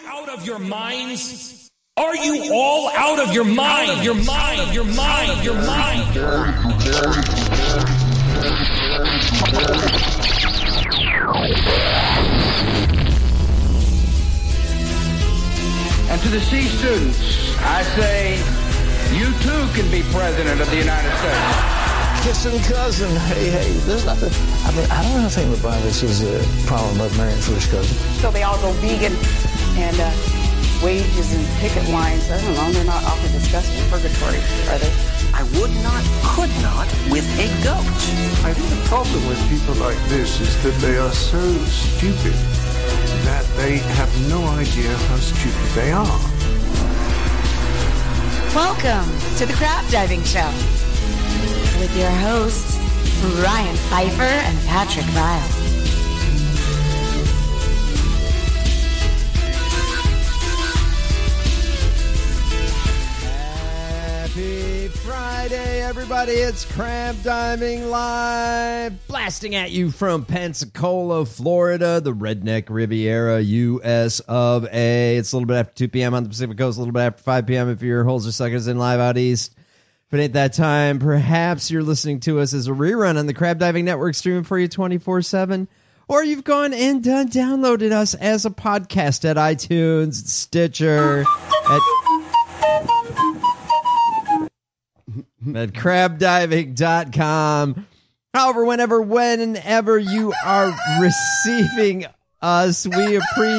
out of your minds? Are you all out of your mind? Out of your mind? Out of your mind? Out of your mind? And to the C students, I say, you too can be president of the United States. Kissing cousin, hey, there's nothing. I mean, I don't know anything about this is a problem about marrying first cousin. So they all go vegan and wages and picket lines. I don't know, they're not awfully disgusting. Purgatory, are they? I would not, could not with a goat. I think the problem with people like this is that they are so stupid that they have no idea how stupid they are. Welcome to the Crab Diving Show with your hosts, Ryan Pfeiffer and Patrick Vile. Happy Friday, everybody. It's Crab Diving Live, blasting at you from Pensacola, Florida, the Redneck Riviera, U.S. of A. It's a little bit after 2 p.m. on the Pacific Coast, a little bit after 5 p.m. if your holes are suckers in live out east. If it ain't that time, perhaps you're listening to us as a rerun on the Crab Diving Network, streaming for you 24/7, or you've gone and downloaded us as a podcast at iTunes, Stitcher, at crabdiving.com. However, whenever you are receiving us, we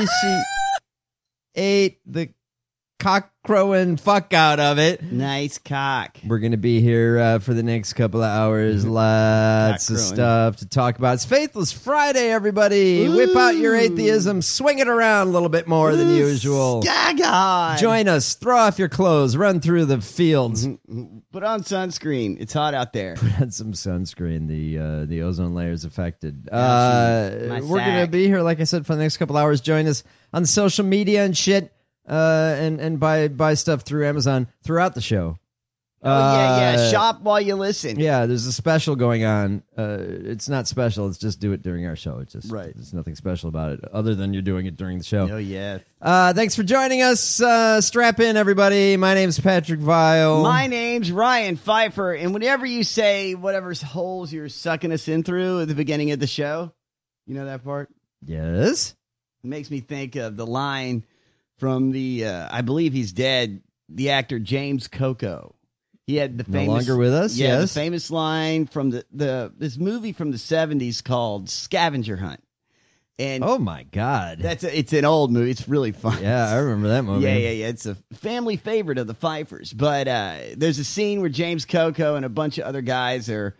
appreciate the cock crowing fuck out of it. Nice cock. We're going to be here for the next couple of hours. Lots of stuff to talk about. It's Faithless Friday, everybody. Ooh. Whip out your atheism. Swing it around a little bit more than usual. Gaga. Join us. Throw off your clothes. Run through the fields. Put on sunscreen. It's hot out there. Put on some sunscreen. The ozone layer is affected. We're going to be here, like I said, for the next couple hours. Join us on social media and shit. And buy stuff through Amazon throughout the show. Yeah. Shop while you listen. Yeah, there's a special going on. It's not special. It's just do it during our show. It's just right. There's nothing special about it other than you're doing it during the show. Oh, yeah. Thanks for joining us. Strap in, everybody. My name's Patrick Vile. My name's Ryan Pfeiffer. And whenever you say whatever holes you're sucking us in through at the beginning of the show, you know that part? Yes. It makes me think of the line from the, I believe he's dead, the actor James Coco. He had the famous... No longer with us, yeah, yes. the famous line from this movie from the 70s called Scavenger Hunt. And oh, my God. It's an old movie. It's really fun. Yeah, I remember that movie. Yeah. It's a family favorite of the Pfeiffers. But there's a scene where James Coco and a bunch of other guys are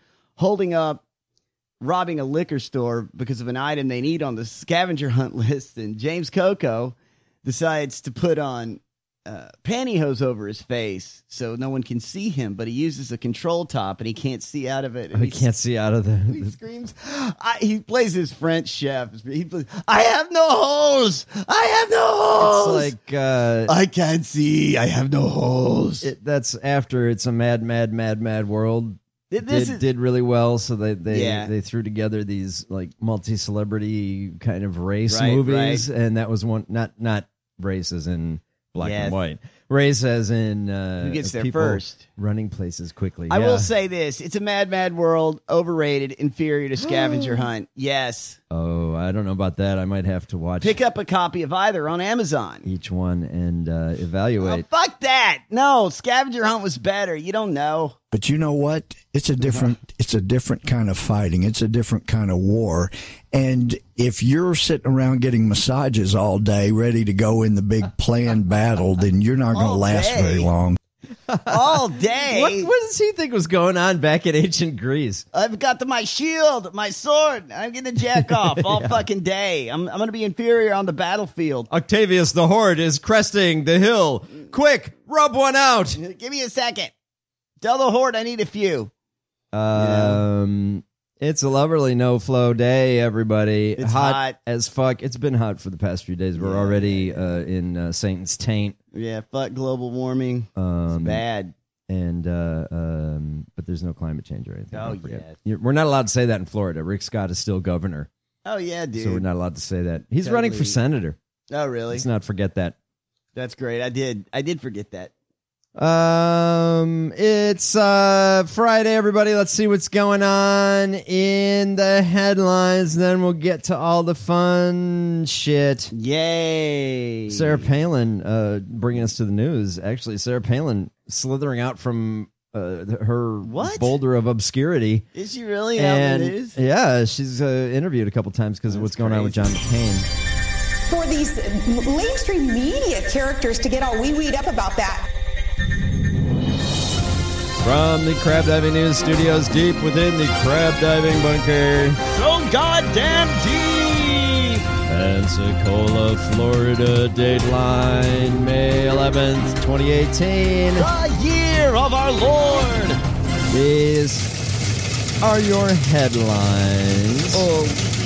robbing a liquor store because of an item they need on the scavenger hunt list. And James Coco decides to put on pantyhose over his face so no one can see him, but he uses a control top and he can't see out of it. And he can't see out of the... He screams. He plays his French chef. He plays, I have no holes. I have no holes. It's like... I can't see. I have no holes. That's after It's a Mad World. Did really well, so they threw together these like multi-celebrity kind of race movies, and that was one not race as in black and white, race as in who gets there people first, running places quickly. I will say this: It's a Mad World, overrated, inferior to Scavenger Hunt. Yes. Oh, I don't know about that. I might have to watch. Pick up a copy of either on Amazon. Each one and evaluate. Oh, fuck that! No, Scavenger Hunt was better. You don't know. But you know what? It's a different kind of fighting. It's a different kind of war. And if you're sitting around getting massages all day, ready to go in the big planned battle, then you're not going to last very long. All day. What does he think was going on back in ancient Greece? I've got my shield, my sword. I'm going to jack off all fucking day. I'm going to be inferior on the battlefield. Octavius the Horde is cresting the hill. Quick, rub one out. Give me a second. Tell the Horde I need a few. It's a lovely no-flow day, everybody. It's hot as fuck. It's been hot for the past few days. We're already in Satan's taint. Yeah, fuck global warming. It's bad. And but there's no climate change or anything. Oh, yeah. We're not allowed to say that in Florida. Rick Scott is still governor. Oh, yeah, dude. So we're not allowed to say that. He's running for senator. Oh, really? Let's not forget that. That's great. I did forget that. It's Friday, everybody. Let's see what's going on in the headlines. Then we'll get to all the fun shit. Yay! Sarah Palin, bringing us to the news. Actually, Sarah Palin slithering out from her boulder of obscurity. Is she really out in the news? Yeah, she's interviewed a couple times because of what's going on with John McCain. For these mainstream media characters to get all wee-weed up about that. From the Crab Diving News Studios, deep within the Crab Diving Bunker. So goddamn deep! Pensacola, Florida, Dateline, May 11th, 2018. The year of our Lord! These are your headlines. Oh,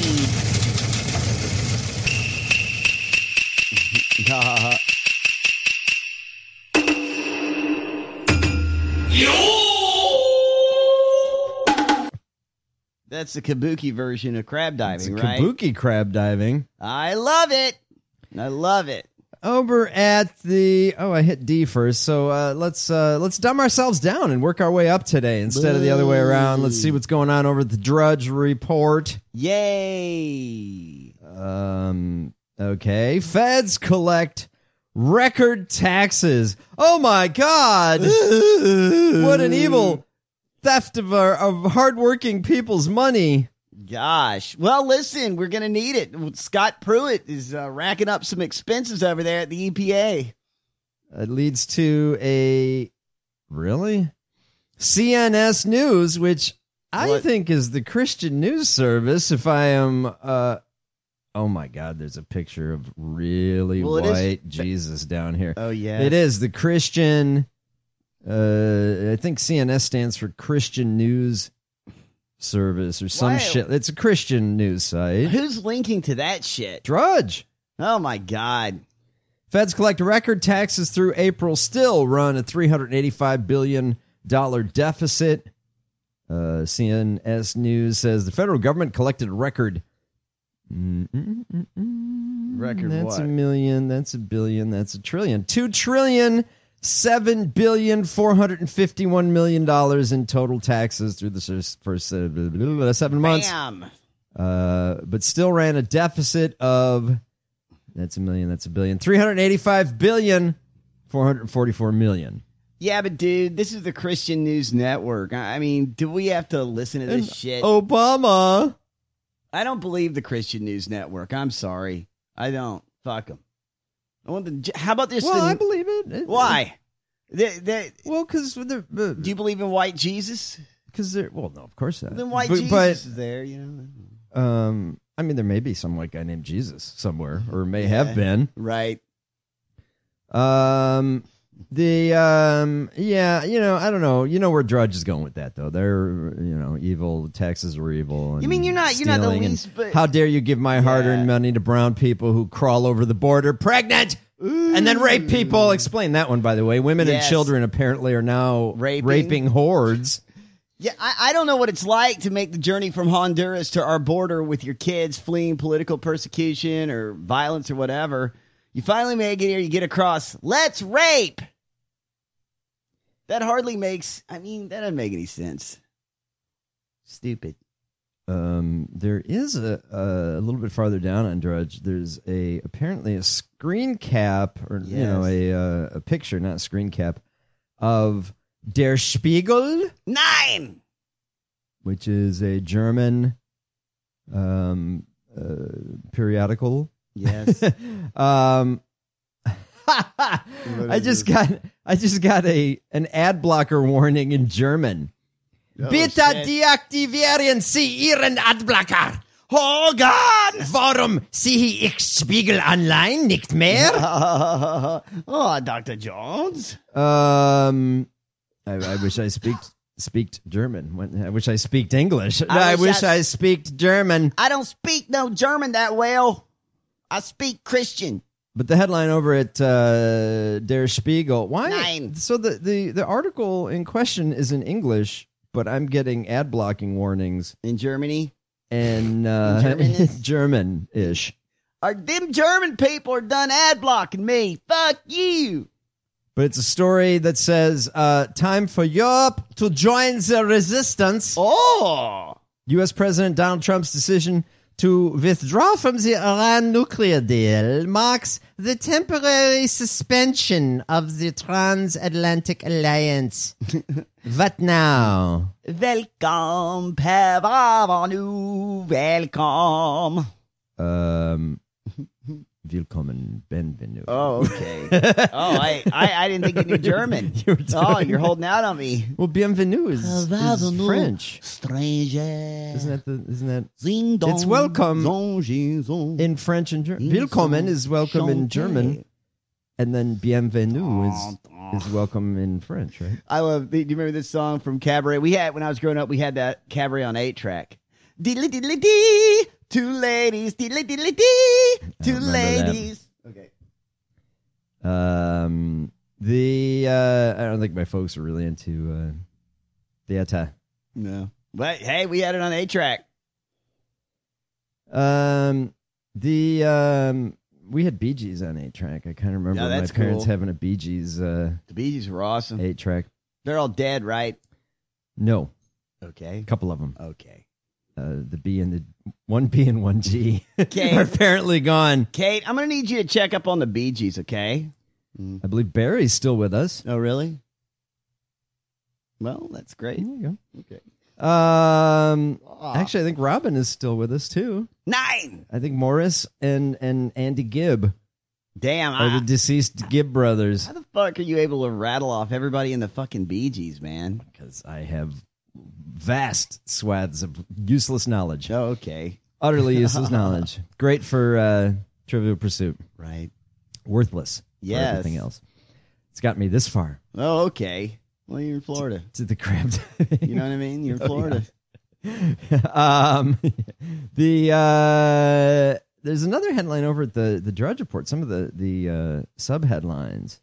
That's the kabuki version of crab diving, right? Kabuki crab diving. I love it. I love it. Over at the I hit D first, so let's dumb ourselves down and work our way up today instead of the other way around. Let's see what's going on over at the Drudge Report. Yay! Okay, feds collect record taxes. Oh my God! What an evil theft of hardworking people's money. Gosh. Well, listen, we're going to need it. Scott Pruitt is racking up some expenses over there at the EPA. It leads to a CNS News, which I think is the Christian news service. If I am, oh my God, there's a picture of really white Jesus down here. Oh yeah, it is the Christian. I think CNS stands for Christian News Service or some shit. It's a Christian news site. Who's linking to that shit? Drudge. Oh my God. Feds collect record taxes through April, still run a $385 billion deficit. CNS News says the federal government collected a record. Record That's what? $1 million. That's $1 billion. That's $1 trillion. $2,7,451 million in total taxes through the first 7 months. Bam. But still ran a deficit of, that's $1 million, that's $1 billion, $385,444 million. Yeah, but dude, this is the Christian News Network. I mean, do we have to listen to this shit? Obama. I don't believe the Christian News Network. I'm sorry. I don't. Fuck them. How about this? Well, I believe it. Why? Well, because do you believe in white Jesus? Because no, of course not. Then white Jesus is there, you know. I mean, there may be some white guy named Jesus somewhere, or may have been. Right. Yeah, I don't know. You know where Drudge is going with that, though. They're, evil. Taxes are evil. And you mean you're not the least? But how dare you give my hard-earned money to brown people who crawl over the border pregnant and then rape people? Explain that one, by the way. Women and children apparently are now raping hordes. Yeah, I don't know what it's like to make the journey from Honduras to our border with your kids fleeing political persecution or violence or whatever. You finally make it here, you get across, let's rape! That hardly makes, that doesn't make any sense. Stupid. There is a little bit farther down on Drudge, there's apparently a screen cap, or, a picture, not a screen cap, of Der Spiegel 9, which is a German periodical. Yes. I just got an ad blocker warning in German. Bitte deaktivieren Sie Ihren Adblocker. Oh God! Warum sehe ich Spiegel online nicht mehr? Oh, Dr. Jones. I wish I speak German. I wish I speak English. I wish I speak German. I don't speak no German that well. I speak Christian. But the headline over at Der Spiegel, why? 9. So the article in question is in English, but I'm getting ad blocking warnings in Germany and German-ish. Them German people are done ad blocking me. Fuck you. But it's a story that says, time for Europe to join the resistance. Oh. U.S. President Donald Trump's decision to withdraw from the Iran nuclear deal marks the temporary suspension of the transatlantic alliance. What now? Welcome, bienvenue, welcome. Willkommen, bienvenue. Oh, okay. I didn't think you knew German. You're holding out on me. Well, bienvenue is French. Stranger. Isn't that? Zing dong, It's welcome zong, in French and German. Willkommen is welcome in German, and then bienvenue is welcome in French, right? I love. Do you remember this song from Cabaret? When I was growing up, we had that Cabaret on 8-track. Diddly diddly dee, two ladies, diddly diddly dee, two ladies. Okay. I don't think my folks are really into theater. No, but hey, we had it on 8-track. We had Bee Gees on 8-track. I kind of remember my parents having a Bee Gees. The Bee Gees were awesome. 8-track. They're all dead, right? No. Okay. A couple of them. Okay. The B and the 1B and 1G Kate, are apparently gone. Kate, I'm going to need you to check up on the Bee Gees, okay? I believe Barry's still with us. Oh, really? Well, that's great. There you go. Okay. Actually, I think Robin is still with us, too. 9! I think Morris and Andy Gibb are the deceased Gibb brothers. How the fuck are you able to rattle off everybody in the fucking Bee Gees, man? Because I have vast swaths of useless knowledge. Oh, okay. Utterly useless knowledge. Great for Trivial Pursuit. Right. Worthless for everything else. It's got me this far. Oh, okay. Well, you're in Florida. To the crab. You know what I mean? You're in Florida. Yeah. There's another headline over at the Drudge Report. Some of the sub headlines.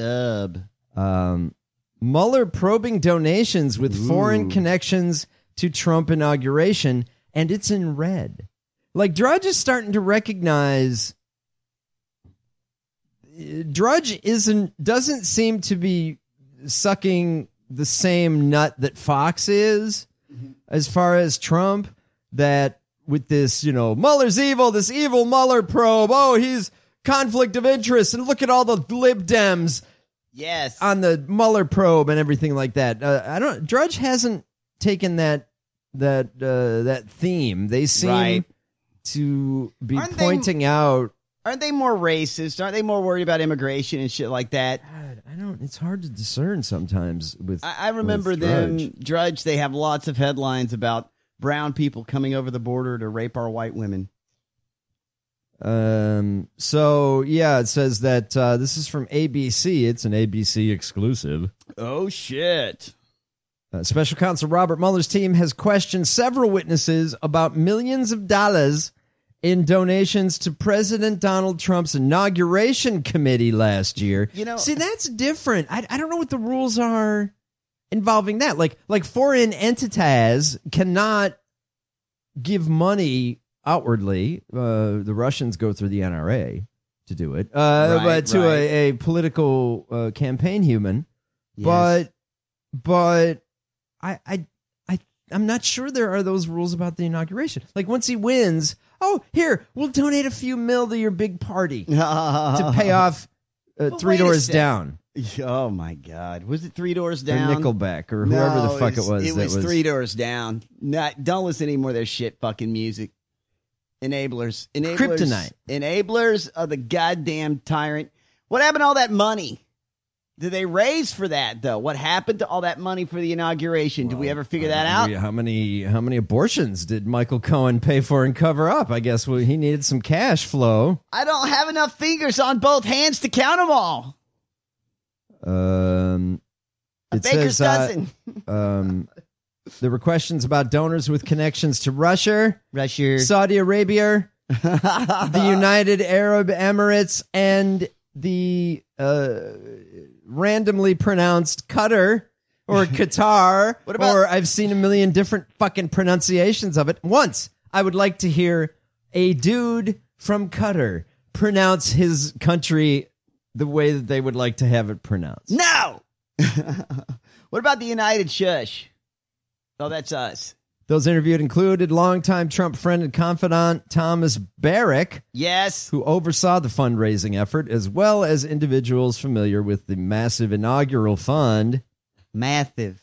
Mueller probing donations with foreign connections to Trump inauguration, and it's in red. Like, Drudge is starting to recognize. Drudge doesn't seem to be sucking the same nut that Fox is, as far as Trump. That with this, Mueller's evil, this evil Mueller probe. Oh, he's conflict of interest, and look at all the lib Dems. Yes, on the Mueller probe and everything like that. Drudge hasn't taken that theme. They seem to be pointing out. Aren't they more racist? Aren't they more worried about immigration and shit like that? God, I don't. It's hard to discern sometimes. I remember them, Drudge. They have lots of headlines about brown people coming over the border to rape our white women. So yeah, it says that this is from ABC. It's an ABC exclusive. Oh shit. Special counsel Robert Mueller's team has questioned several witnesses about millions of dollars in donations to President Donald Trump's inauguration committee last year. See, that's different. I don't know what the rules are involving that. Like foreign entities cannot give money outwardly. The Russians go through the NRA to do it, but to a political campaign human. Yes. But I'm not sure there are those rules about the inauguration. Like, once he wins, here, we'll donate a few mil to your big party to pay off Three Doors Down. Oh my God! Was it 3 Doors Down? Or Nickelback, or whoever the fuck it was. It was 3 Doors Down. Don't listen to any more of their shit fucking music. Enablers. Kryptonite. Enablers of the goddamn tyrant. What happened to all that money? Did they raise for that, though? What happened to all that money for the inauguration? Did we ever figure that out? How many abortions did Michael Cohen pay for and cover up? I guess he needed some cash flow. I don't have enough fingers on both hands to count them all. It baker's dozen. There were questions about donors with connections to Russia, Saudi Arabia, the United Arab Emirates, and the randomly pronounced Qatar or Qatar. Or I've seen a million different fucking pronunciations of it. Once, I would like to hear a dude from Qatar pronounce his country the way that they would like to have it pronounced? No! What about the United Shush? Oh, that's us. Those interviewed included longtime Trump friend and confidant Thomas Barrack. Yes. Who oversaw the fundraising effort, as well as individuals familiar with the massive inaugural fund. Massive.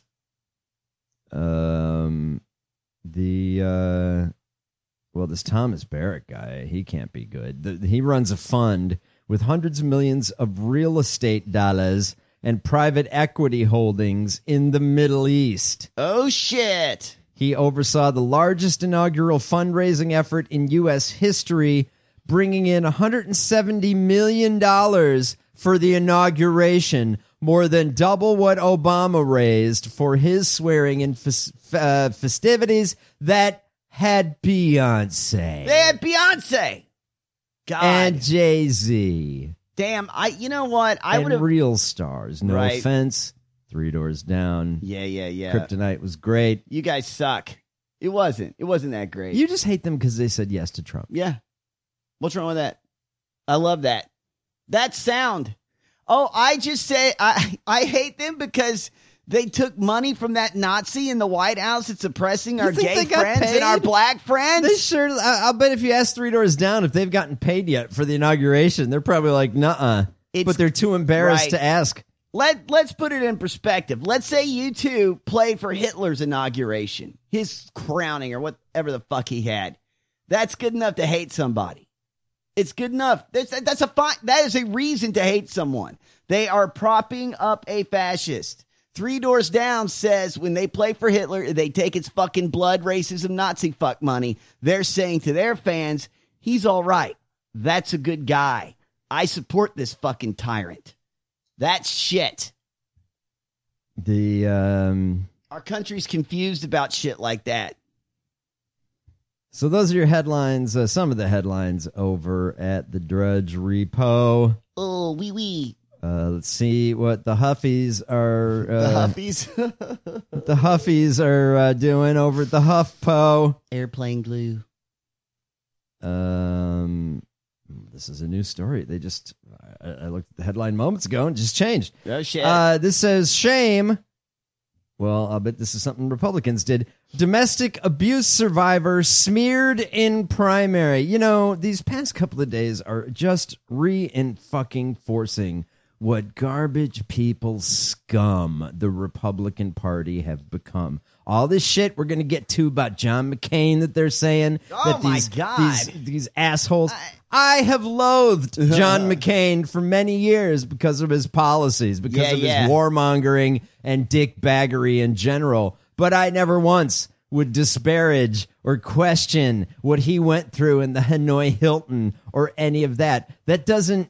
This Thomas Barrack guy, he can't be good. He runs a fund with hundreds of millions of real estate dollars and private equity holdings in the Middle East. Oh, shit. He oversaw the largest inaugural fundraising effort in U.S. history, bringing in $170 million for the inauguration, more than double what Obama raised for his swearing-in festivities that had Beyonce. They had Beyonce. God. And Jay-Z. Damn, you know what? I would have real stars. No Right. offense. Three Doors Down. Yeah. Kryptonite was great. You guys suck. It wasn't that great. You just hate them because they said yes to Trump. Yeah. What's wrong with that? I love that. That sound. Oh, I just say I hate them because they took money from that Nazi in the White House that's oppressing our think gay they got friends paid? and our black friends. They sure. I'll bet if you ask Three Doors Down if they've gotten paid yet for the inauguration, they're probably like, nuh-uh. But they're too embarrassed Right. to ask. Let's put it in perspective. Let's say you two played for Hitler's inauguration, his crowning or whatever the fuck he had. That's good enough to hate somebody. It's good enough. That is a reason to hate someone. They are propping up a fascist. Three Doors Down says when they play for Hitler, they take its fucking blood, racism, Nazi fuck money. They're saying to their fans, he's all right. That's a good guy. I support this fucking tyrant. That's shit. Our country's confused about shit like that. So those are your headlines, some of the headlines over at the Drudge Repo. Oh, wee. Let's see what the Huffies are. The Huffies? The Huffies are doing over at the HuffPo. Airplane glue. This is a new story. They just, I looked at the headline moments ago and it just changed. Oh, shit. This says, shame. Well, I'll bet this is something Republicans did. Domestic abuse survivor smeared in primary. You know, these past couple of days are just reinforcing what garbage people scum the Republican Party have become. All this shit we're going to get to about John McCain that they're saying. Oh, my God. These assholes. I have loathed John McCain for many years because of his policies, because of his warmongering and dickbaggery in general. But I never once would disparage or question what he went through in the Hanoi Hilton or any of that. That doesn't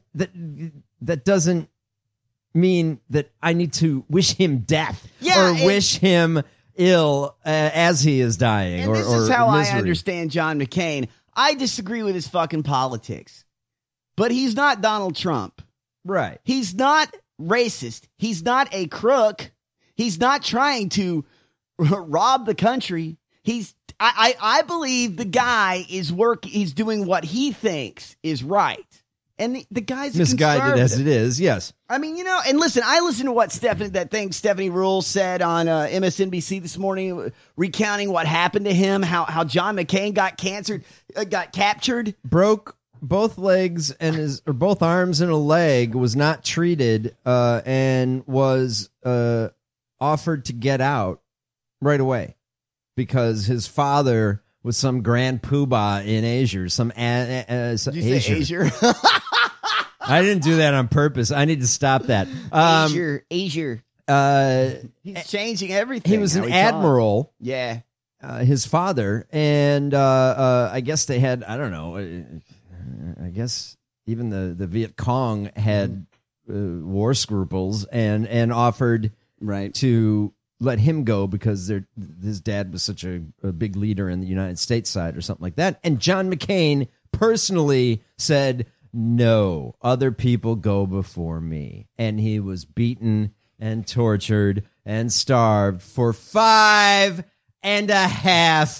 mean that I need to wish him death or wish him ill as he is dying. And this is how I understand John McCain. I disagree with his fucking politics, but he's not Donald Trump. Right. He's not racist. He's not a crook. He's not trying to rob the country. I believe the guy is he's doing what he thinks is right. And the guy's misguided as it is, yes. I mean, you know, and listen, I listened to what Stephanie Ruhle said on MSNBC this morning, recounting what happened to him, how John McCain got captured. Broke both legs and both arms and a leg, was not treated, and was offered to get out right away because his father was some grand poobah in Asia, some Did you say Asia? I didn't do that on purpose. I need to stop that. Asia. He's changing everything. He was an admiral. Yeah. His father. And I guess they had, I don't know, I guess even the Viet Cong had war scruples and offered to let him go because his dad was such a big leader in the United States side or something like that. And John McCain personally said, no, other people go before me. And he was beaten and tortured and starved for 5.5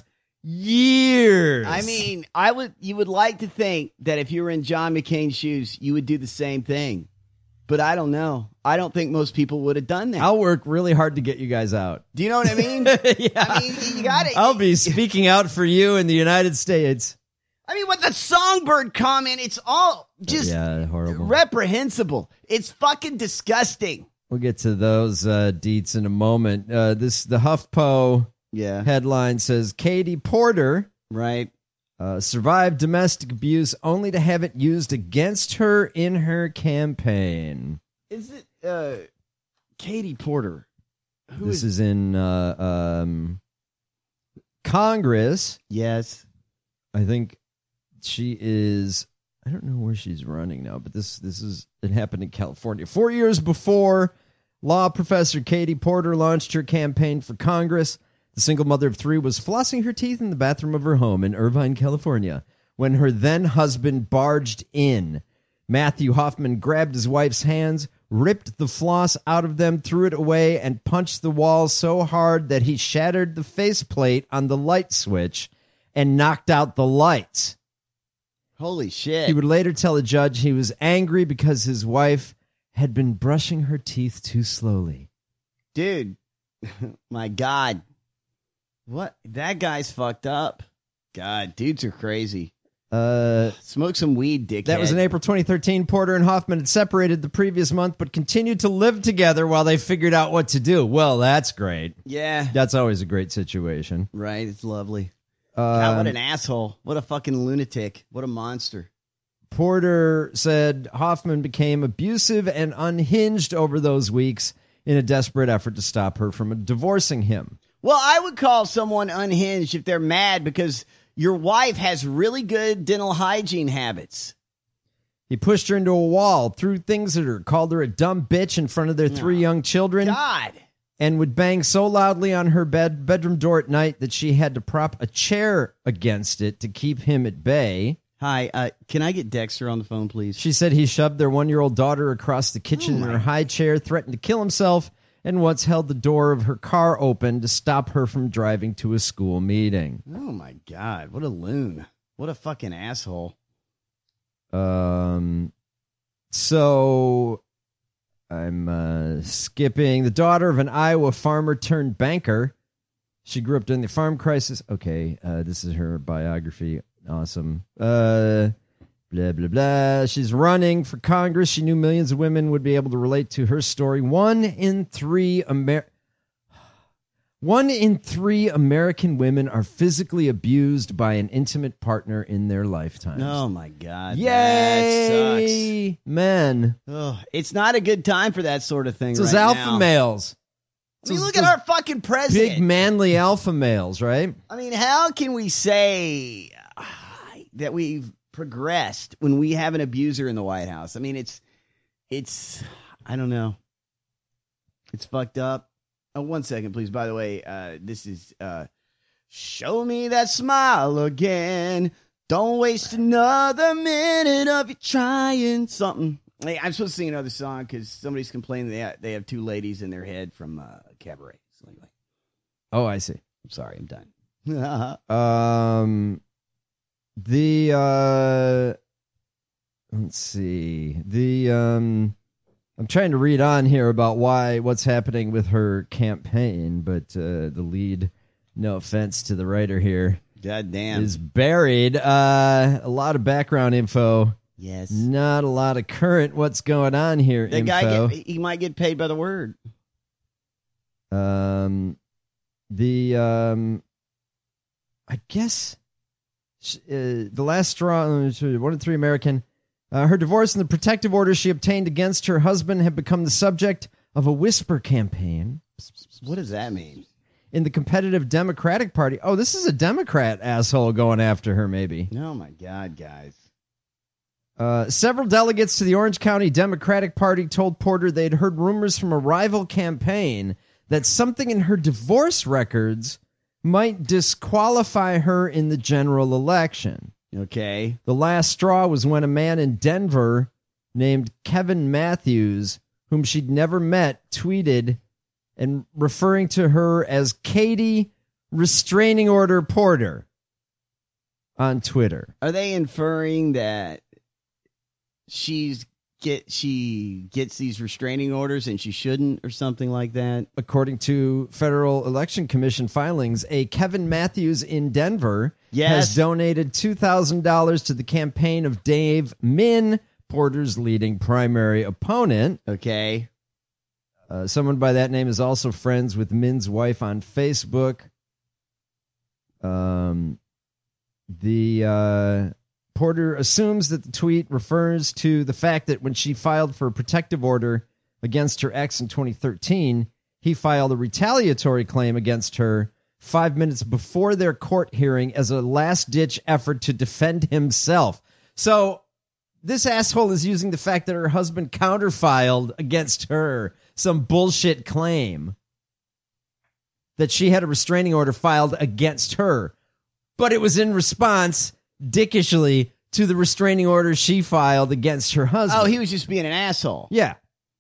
years. I mean, you would like to think that if you were in John McCain's shoes, you would do the same thing. But I don't know. I don't think most people would have done that. I'll work really hard to get you guys out. Do you know what I mean? Yeah. I mean, you got it. I'll be speaking out for you in the United States. I mean, with the songbird comment, it's all just horrible, reprehensible. It's fucking disgusting. We'll get to those deets in a moment. The HuffPo headline says Katie Porter survived domestic abuse only to have it used against her in her campaign. Is it Katie Porter? This is in Congress. Yes. I think she is, I don't know where she's running now, but it happened in California. 4 years before law professor Katie Porter launched her campaign for Congress, the single mother of 3 was flossing her teeth in the bathroom of her home in Irvine, California, when her then husband barged in. Matthew Hoffman grabbed his wife's hands, ripped the floss out of them, threw it away, and punched the wall so hard that he shattered the faceplate on the light switch and knocked out the lights. Holy shit. He would later tell a judge he was angry because his wife had been brushing her teeth too slowly. Dude, my God. What? That guy's fucked up. God, dudes are crazy. Smoke some weed, dickhead. That was in April 2013. Porter and Hoffman had separated the previous month, but continued to live together while they figured out what to do. Well, that's great. Yeah. That's always a great situation. Right, it's lovely. God, what an asshole. What a fucking lunatic. What a monster. Porter said Hoffman became abusive and unhinged over those weeks in a desperate effort to stop her from divorcing him. Well, I would call someone unhinged if they're mad because your wife has really good dental hygiene habits. He pushed her into a wall, threw things at her, called her a dumb bitch in front of their 3 young children. God. And would bang so loudly on her bedroom door at night that she had to prop a chair against it to keep him at bay. Hi, can I get Dexter on the phone, please? She said he shoved their 1-year-old daughter across the kitchen in her high chair, threatened to kill himself, and once held the door of her car open to stop her from driving to a school meeting. Oh, my God. What a loon. What a fucking asshole. So I'm skipping. The daughter of an Iowa farmer turned banker. She grew up during the farm crisis. Okay, this is her biography. Awesome. Blah, blah, blah. She's running for Congress. She knew millions of women would be able to relate to her story. 1 in 3 American women are physically abused by an intimate partner in their lifetimes. Oh, my God. Yay! That sucks. Men. Oh, it's not a good time for that sort of thing It's those right alpha now. males. I mean, look at our fucking president. Big, manly alpha males, right? I mean, how can we say that we've progressed when we have an abuser in the White House? I mean, it's I don't know. It's fucked up. Oh, 1 second, please. By the way, this is Show Me That Smile Again. Don't waste another minute of you trying something. Hey, I'm supposed to sing another song because somebody's complaining they have 2 ladies in their head from Cabaret. So anyway. Oh, I see. I'm sorry, I'm done. Let's see. I'm trying to read on here about what's happening with her campaign, but the lead, no offense to the writer here, God damn, is buried. A lot of background info. Yes. Not a lot of current what's going on here. The info. guy, he might get paid by the word. I guess the last straw, 1 in 3 American. Her divorce and the protective order she obtained against her husband have become the subject of a whisper campaign. What does that mean? In the competitive Democratic Party. Oh, this is a Democrat asshole going after her, maybe. Oh, my God, guys. Several delegates to the Orange County Democratic Party told Porter they'd heard rumors from a rival campaign that something in her divorce records might disqualify her in the general election. Okay. The last straw was when a man in Denver named Kevin Matthews, whom she'd never met, tweeted and referring to her as Katie Restraining Order Porter. on Twitter. Are they inferring that she gets these restraining orders and she shouldn't, or something like that? According to Federal Election Commission filings, a Kevin Matthews in Denver has donated $2,000 to the campaign of Dave Min, Porter's leading primary opponent. Okay. Someone by that name is also friends with Min's wife on Facebook. Porter assumes that the tweet refers to the fact that when she filed for a protective order against her ex in 2013, he filed a retaliatory claim against her 5 minutes before their court hearing as a last-ditch effort to defend himself. So this asshole is using the fact that her husband counterfiled against her some bullshit claim that she had a restraining order filed against her. But it was in response, dickishly, to the restraining order she filed against her husband. Oh, he was just being an asshole. Yeah.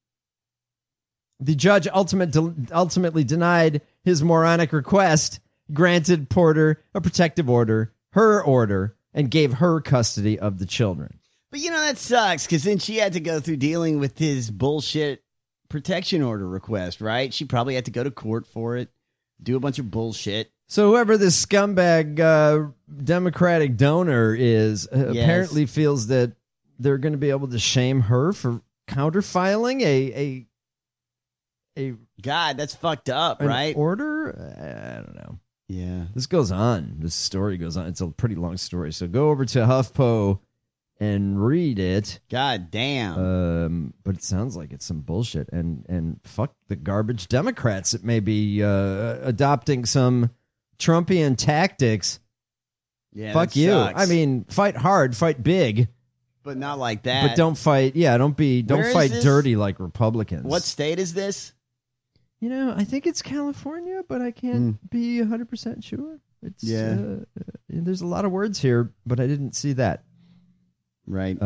The judge ultimately denied his moronic request, granted Porter a protective order, her order, and gave her custody of the children. But, that sucks, because then she had to go through dealing with his bullshit protection order request, right? She probably had to go to court for it, do a bunch of bullshit. So whoever this scumbag Democratic donor is apparently feels that they're going to be able to shame her for counterfiling a God, that's fucked up, right? Order? I don't know. Yeah. This goes on. This story goes on. It's a pretty long story. So go over to HuffPo and read it. God damn. But it sounds like it's some bullshit. And fuck the garbage Democrats that may be adopting some Trumpian tactics. Yeah, fuck you. Sucks. I mean, fight hard, fight big. But not like that. But don't fight. Yeah, don't fight dirty like Republicans. What state is this? I think it's California, but I can't be 100% sure. It's there's a lot of words here, but I didn't see that. Right.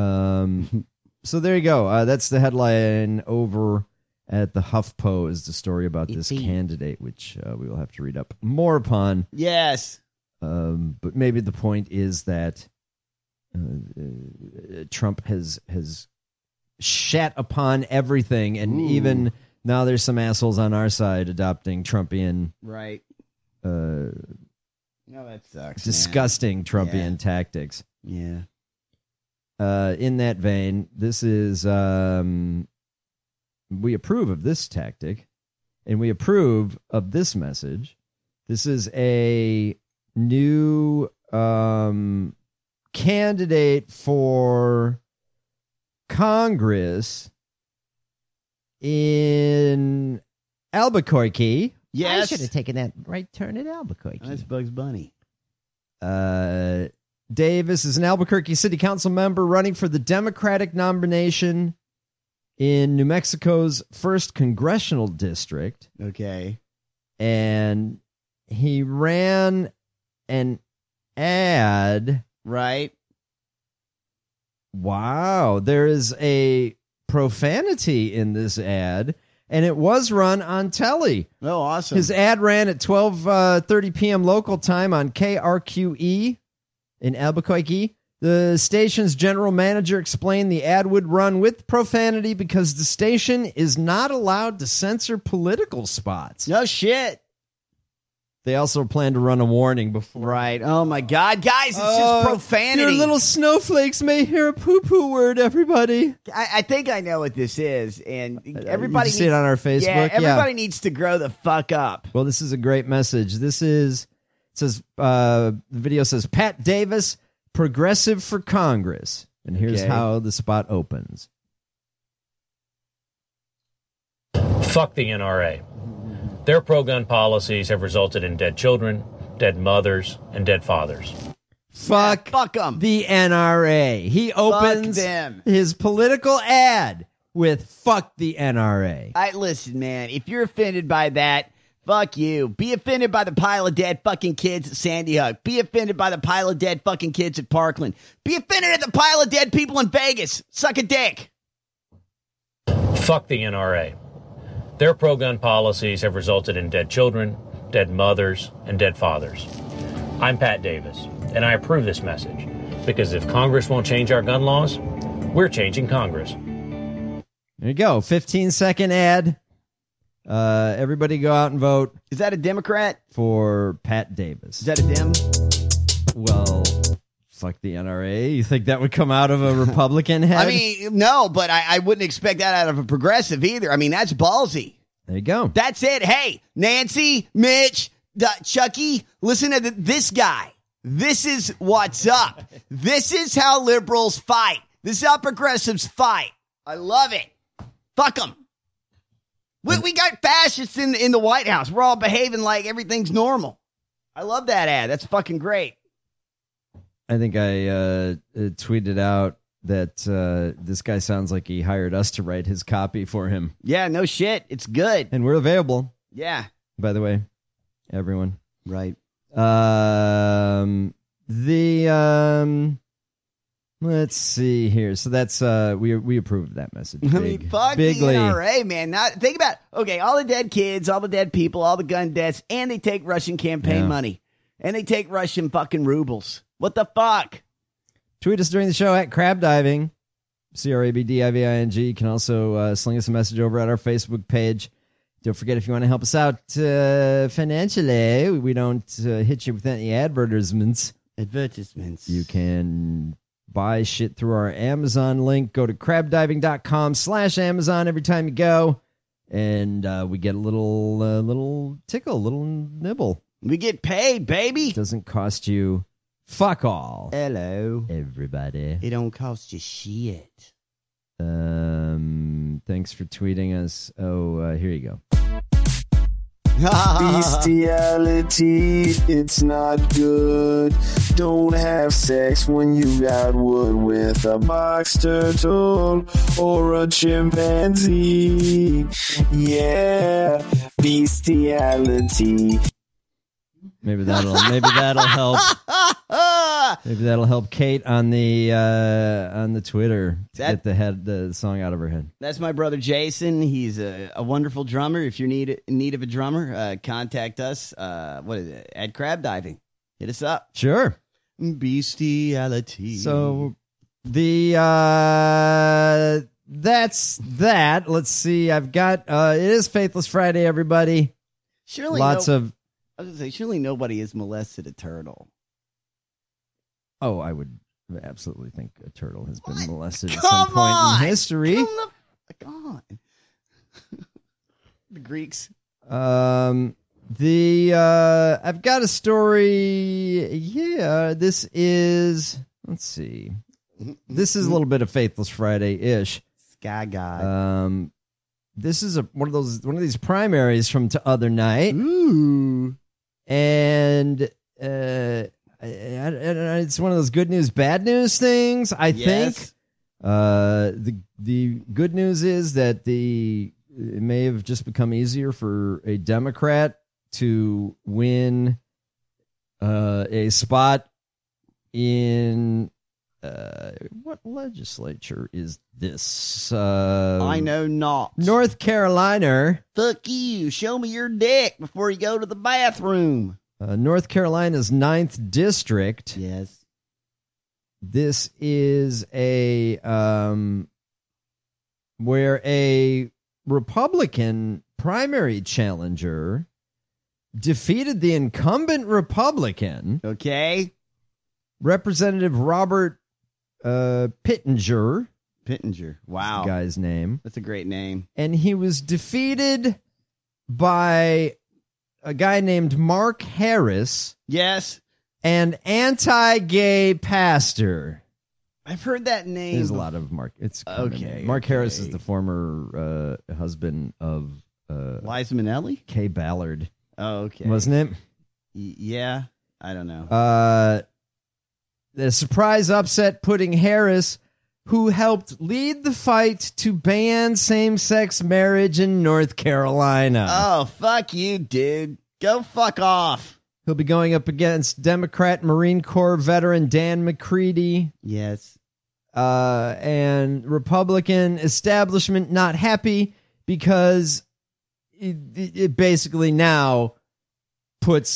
So there you go. That's the headline over at the HuffPo is the story about this candidate, which we will have to read up more upon. Yes. But maybe the point is that Trump has shat upon everything, and even now there's some assholes on our side adopting Trumpian. Right. No, that sucks. Disgusting Trumpian tactics. Yeah. In that vein, this is we approve of this tactic, and we approve of this message. This is a new candidate for Congress in Albuquerque. Yes. I should have taken that right turn at Albuquerque. That's Bugs Bunny. Davis is an Albuquerque City Council member running for the Democratic nomination in New Mexico's 1st Congressional District. Okay. And he ran an ad. Right. Wow. There is a profanity in this ad, and it was run on telly. Oh, awesome. His ad ran at 12:30 p.m. local time on KRQE in Albuquerque. The station's general manager explained the ad would run with profanity because the station is not allowed to censor political spots. No shit. They also plan to run a warning before. Right. Oh, my God. Guys, it's just profanity. Your little snowflakes may hear a poo-poo word, everybody. I think I know what this is, and everybody you see it on our Facebook? Yeah, everybody needs to grow the fuck up. Well, this is a great message. The video says, Pat Davis, progressive for Congress. And here's how the spot opens. Fuck the NRA. Their pro-gun policies have resulted in dead children, dead mothers, and dead fathers. Fuck them. The NRA. He opens his political ad with fuck the NRA. Listen, man, if you're offended by that, fuck you. Be offended by the pile of dead fucking kids at Sandy Hook. Be offended by the pile of dead fucking kids at Parkland. Be offended at the pile of dead people in Vegas. Suck a dick. Fuck the NRA. Their pro-gun policies have resulted in dead children, dead mothers, and dead fathers. I'm Pat Davis, and I approve this message because if Congress won't change our gun laws, we're changing Congress. There you go. 15-second ad. Everybody go out and vote. Is that a Democrat? For Pat Davis. Is that a Dem? Well, fuck the NRA. You think that would come out of a Republican head? I mean, no, but I wouldn't expect that out of a progressive either. I mean, that's ballsy. There you go. That's it. Hey, Nancy, Mitch, Chucky, listen to this guy. This is what's up. This is how liberals fight. This is how progressives fight. I love it. Fuck them. We got fascists in the White House. We're all behaving like everything's normal. I love that ad. That's fucking great. I think I tweeted out that this guy sounds like he hired us to write his copy for him. Yeah, no shit. It's good. And we're available. Yeah. By the way, everyone. Right. Let's see here. So that's we approve of that message. I mean, fuck bigly. the NRA, man. Think about it. Okay, all the dead kids, all the dead people, all the gun deaths, and they take Russian campaign money. And they take Russian fucking rubles. What the fuck? Tweet us during the show at Crab Diving, CRABDIVING. You can also sling us a message over at our Facebook page. Don't forget, if you want to help us out financially, we don't hit you with any advertisements. You can buy shit through our Amazon link. Go to crabdiving.com/Amazon every time you go. And we get a little tickle, a little nibble. We get paid, baby. Doesn't cost you fuck all. Hello, everybody. It don't cost you shit. Thanks for tweeting us. Oh, here you go. Bestiality, it's not good. Don't have sex when you got wood with a box turtle or a chimpanzee. Yeah, bestiality. Maybe that'll help. Maybe that'll help Kate on the Twitter to get the song out of her head. That's my brother Jason. He's a wonderful drummer. If you're in need of a drummer, contact us. What is it? At Crab Diving. Hit us up. Sure. Bestiality. So that's that. Let's see. I've got it is Faithless Friday, everybody. Surely I was gonna say, surely nobody has molested a turtle. Oh, I would absolutely think a turtle has been molested at some point in history. Come on. The Greeks. I've got a story. Yeah, this is. Let's see. This is a little bit of Faithless Friday-ish. Sky guy. This is one of these primaries from T'other night. Ooh. And it's one of those good news, bad news things, I think. The good news is that it may have just become easier for a Democrat to win a spot in what legislature is this? I know not. North Carolina. Fuck you. Show me your dick before you go to the bathroom. North Carolina's 9th district. Yes. This is where a Republican primary challenger defeated the incumbent Republican. Okay. Representative Robert Pittenger. Pittenger. Wow. That's the guy's name. That's a great name. And he was defeated by a guy named Mark Harris. Yes. An anti-gay pastor. I've heard that name. There's a lot of Mark. It's okay. Mark Harris is the former husband of Liza Minnelli? Kay Ballard. Oh, okay. Wasn't it? Yeah. I don't know. The surprise upset putting Harris, who helped lead the fight to ban same-sex marriage in North Carolina. Oh, fuck you, dude. Go fuck off. He'll be going up against Democrat Marine Corps veteran Dan McCready. Yes. And Republican establishment not happy because it basically now puts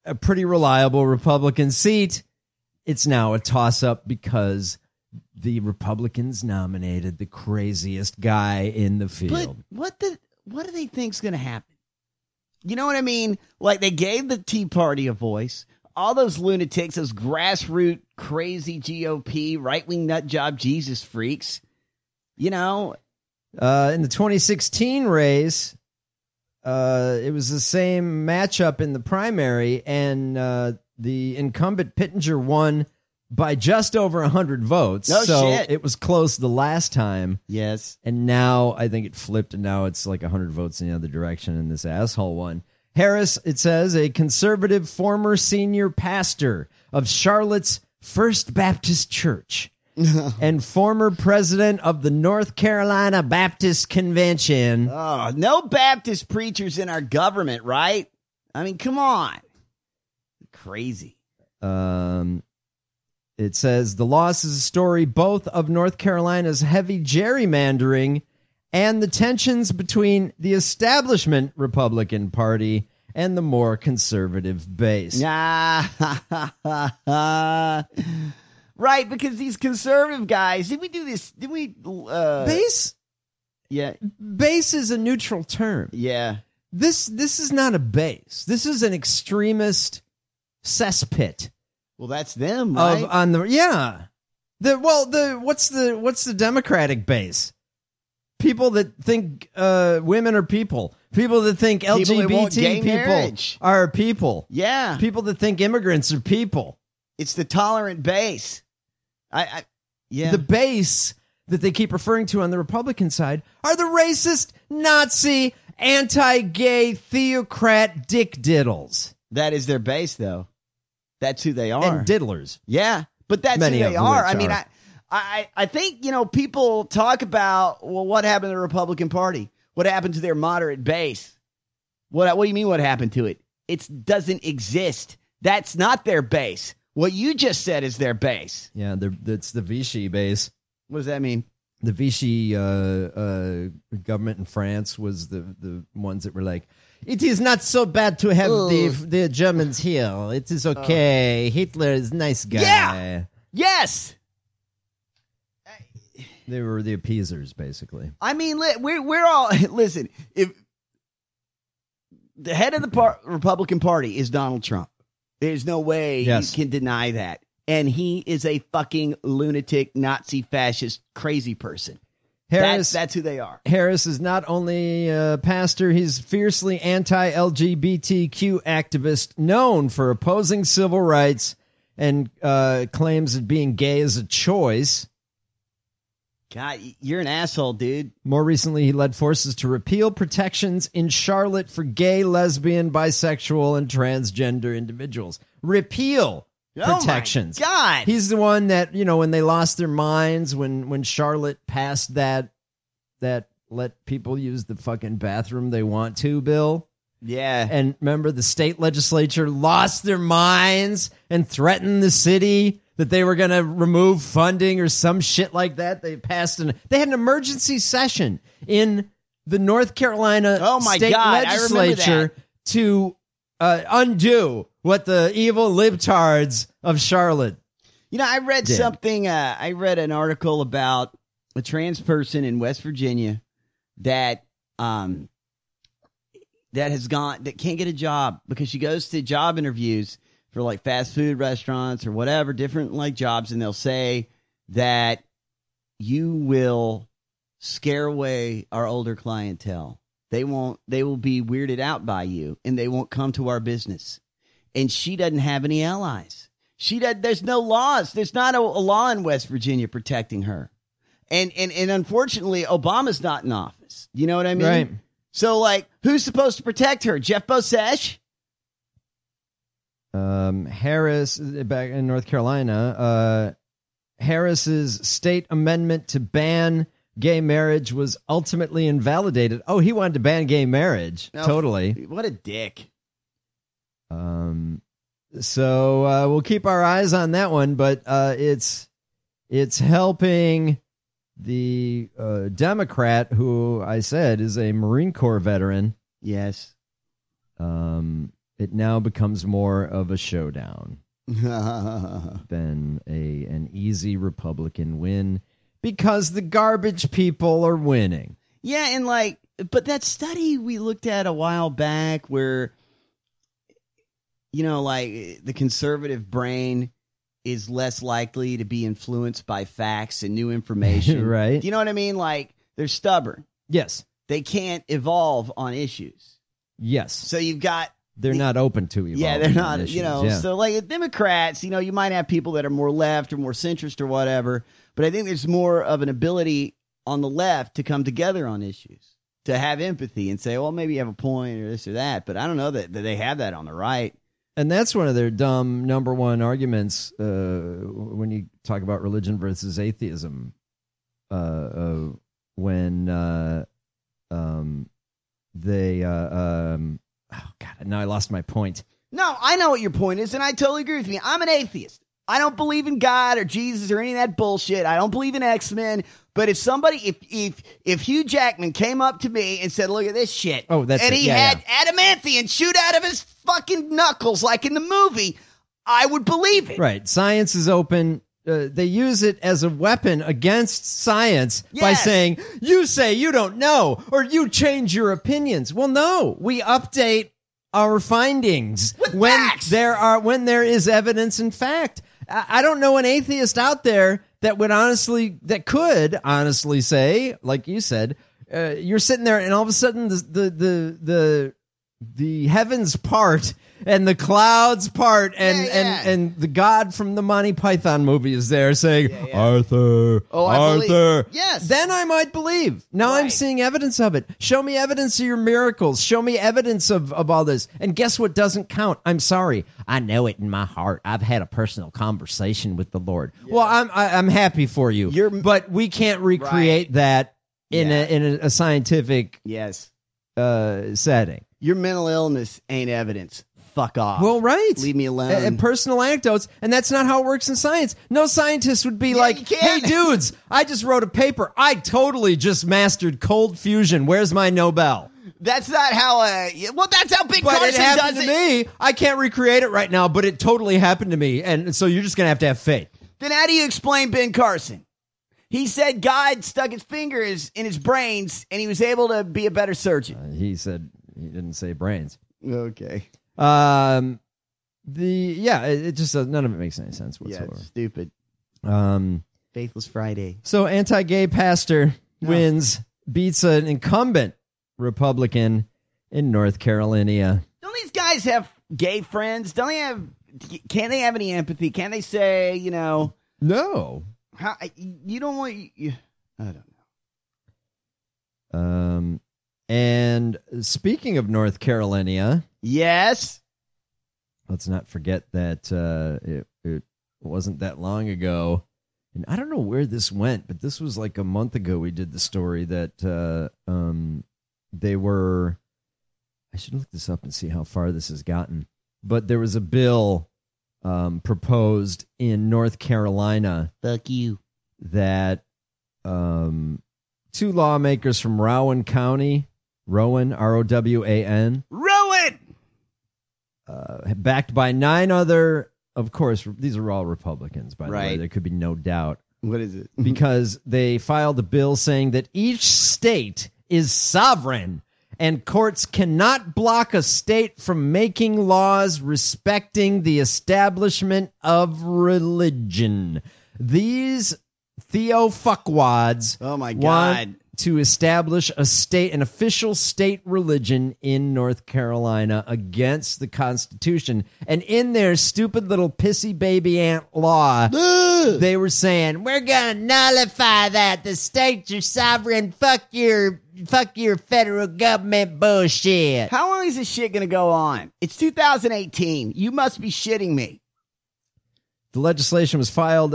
a pretty reliable Republican seat. It's now a toss-up because the Republicans nominated the craziest guy in the field. But what do they think's going to happen? You know what I mean? Like, they gave the Tea Party a voice. All those lunatics, those grassroots, crazy GOP, right-wing nut job Jesus freaks, you know. In the 2016 race, it was the same matchup in the primary, and the incumbent Pittenger won by just over 100 votes. No so shit. It was close the last time. Yes. And now I think it flipped, and now it's like 100 votes in the other direction, and this asshole won. Harris, it says, a conservative former senior pastor of Charlotte's First Baptist Church and former president of the North Carolina Baptist Convention. Oh, no Baptist preachers in our government, right? I mean, come on. Crazy. It says the loss is a story both of North Carolina's heavy gerrymandering and the tensions between the establishment Republican Party and the more conservative base. Right, because these conservative guys, did we do this? Did we... Base? Yeah. Base is a neutral term. Yeah. This is not a base. This is an extremist cesspit. Well, that's them, right? What's the Democratic base? People that think women are people. People that think LGBT people are people. Yeah. People that think immigrants are people. It's the tolerant base. Yeah. The base that they keep referring to on the Republican side are the racist, Nazi, anti-gay, theocrat dick diddles. That is their base, though. That's who they are. And diddlers. Yeah, but that's Many who of they are. which I mean, are. I think, you know, people talk about, well, what happened to the Republican Party? What happened to their moderate base? What do you mean what happened to it? It doesn't exist. That's not their base. What you just said is their base. Yeah, it's the Vichy base. What does that mean? The Vichy government in France was the ones that were like, it is not so bad to have the Germans here. It is okay. Hitler is a nice guy. Yeah. Yes. They were the appeasers, basically. I mean, we're all listen. If the head of the Republican Party is Donald Trump, there's no way you can deny that, and he is a fucking lunatic, Nazi, fascist, crazy person. Harris, that's who they are. Harris is not only a pastor, he's fiercely anti-LGBTQ activist, known for opposing civil rights and claims that being gay is a choice. God, you're an asshole, dude. More recently, he led forces to repeal protections in Charlotte for gay, lesbian, bisexual, and transgender individuals. Repeal protections. Oh my God. He's the one that, you know, when they lost their minds, when Charlotte passed that let people use the fucking bathroom they want to bill. Yeah. And remember, the state legislature lost their minds and threatened the city that they were going to remove funding or some shit like that. They had an emergency session in the North Carolina state legislature to undo what the evil libtards of Charlotte. You know, I read something. I read an article about a trans person in West Virginia that can't get a job because she goes to job interviews for like fast food restaurants or whatever, different like jobs, and they'll say that you will scare away our older clientele. They will be weirded out by you, and they won't come to our business. And she doesn't have any allies. There's no laws. There's not a law in West Virginia protecting her. And unfortunately, Obama's not in office. You know what I mean? Right. So, like, who's supposed to protect her? Jeff Bosesh? Harris, back in North Carolina, Harris's state amendment to ban gay marriage was ultimately invalidated. Oh, he wanted to ban gay marriage. Oh, totally. What a dick. So we'll keep our eyes on that one, but it's helping the Democrat, who I said is a Marine Corps veteran. Yes. it now becomes more of a showdown than an easy Republican win because the garbage people are winning. Yeah, and like, but that study we looked at a while back where, you know, like the conservative brain is less likely to be influenced by facts and new information. Right. Do you know what I mean? Like, they're stubborn. Yes. They can't evolve on issues. Yes. So you've got... They're not open to evolving. Yeah, they're not, issues. you know. Yeah. So like Democrats, you know, you might have people that are more left or more centrist or whatever, but I think there's more of an ability on the left to come together on issues, to have empathy and say, well, maybe you have a point or this or that, but I don't know that they have that on the right. And that's one of their dumb number one arguments when you talk about religion versus atheism. When they oh God, now I lost my point. No, I know what your point is, and I totally agree with you. I'm an atheist. I don't believe in God or Jesus or any of that bullshit. I don't believe in X-Men. But if somebody, if Hugh Jackman came up to me and said, "Look at this shit," and he had adamantium shoot out of his fucking knuckles like in the movie, I would believe it. Right. Science is open. They use it as a weapon against science by saying, you say you don't know, or you change your opinions. Well, no, we update our findings when there is evidence and fact. I don't know an atheist out there that could honestly say, like you said, you're sitting there and all of a sudden the heavens part and the clouds part and the god from the Monty Python movie is there saying, Arthur, Arthur. Yes. Then I might believe. Now I'm seeing evidence of it. Show me evidence of your miracles. Show me evidence of all this. And guess what doesn't count? I'm sorry. I know it in my heart. I've had a personal conversation with the Lord. Yeah. Well, I'm happy for you. But we can't recreate that in a scientific setting. Your mental illness ain't evidence. Fuck off. Well, right. Leave me alone. And personal anecdotes, and that's not how it works in science. No scientist would be like, hey, dudes, I just wrote a paper. I totally just mastered cold fusion. Where's my Nobel? That's not how, that's how Big Carson does it. But it happened to me. I can't recreate it right now, but it totally happened to me, and so you're just going to have faith. Then how do you explain Ben Carson? He said God stuck his fingers in his brains, and he was able to be a better surgeon. He said he didn't say brains. Okay. It just none of it makes any sense whatsoever. Yeah, it's stupid. Faithless Friday. So anti-gay pastor wins, beats an incumbent Republican in North Carolina. Don't these guys have gay friends? Can't they have any empathy? Can't they say, you know? No. How you don't want? I don't know. And speaking of North Carolina, yes, let's not forget that it wasn't that long ago, and I don't know where this went, but this was like a month ago. We did the story that they were. I should look this up and see how far this has gotten. But there was a bill proposed in North Carolina. Fuck you. That two lawmakers from Rowan County. Rowan, R-O-W-A-N. Rowan! Backed by 9 other, of course, these are all Republicans, by the way. There could be no doubt. What is it? Because they filed a bill saying that each state is sovereign and courts cannot block a state from making laws respecting the establishment of religion. These Theo-fuckwads want to establish an official state religion in North Carolina against the Constitution. And in their stupid little pissy baby ant law, they were saying, we're going to nullify that. The states are sovereign. Fuck your federal government bullshit. How long is this shit going to go on? It's 2018. You must be shitting me. The legislation was filed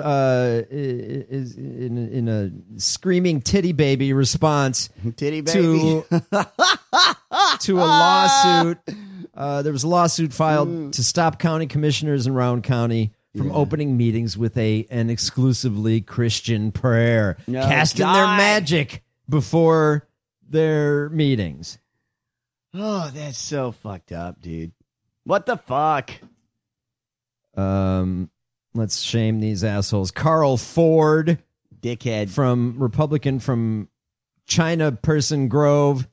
in a screaming titty baby response to a lawsuit. There was a lawsuit filed to stop county commissioners in Rowan County from opening meetings with an exclusively Christian prayer, casting their magic before their meetings. Oh, that's so fucked up, dude. What the fuck? Let's shame these assholes. Carl Ford, dickhead, Republican from China Grove,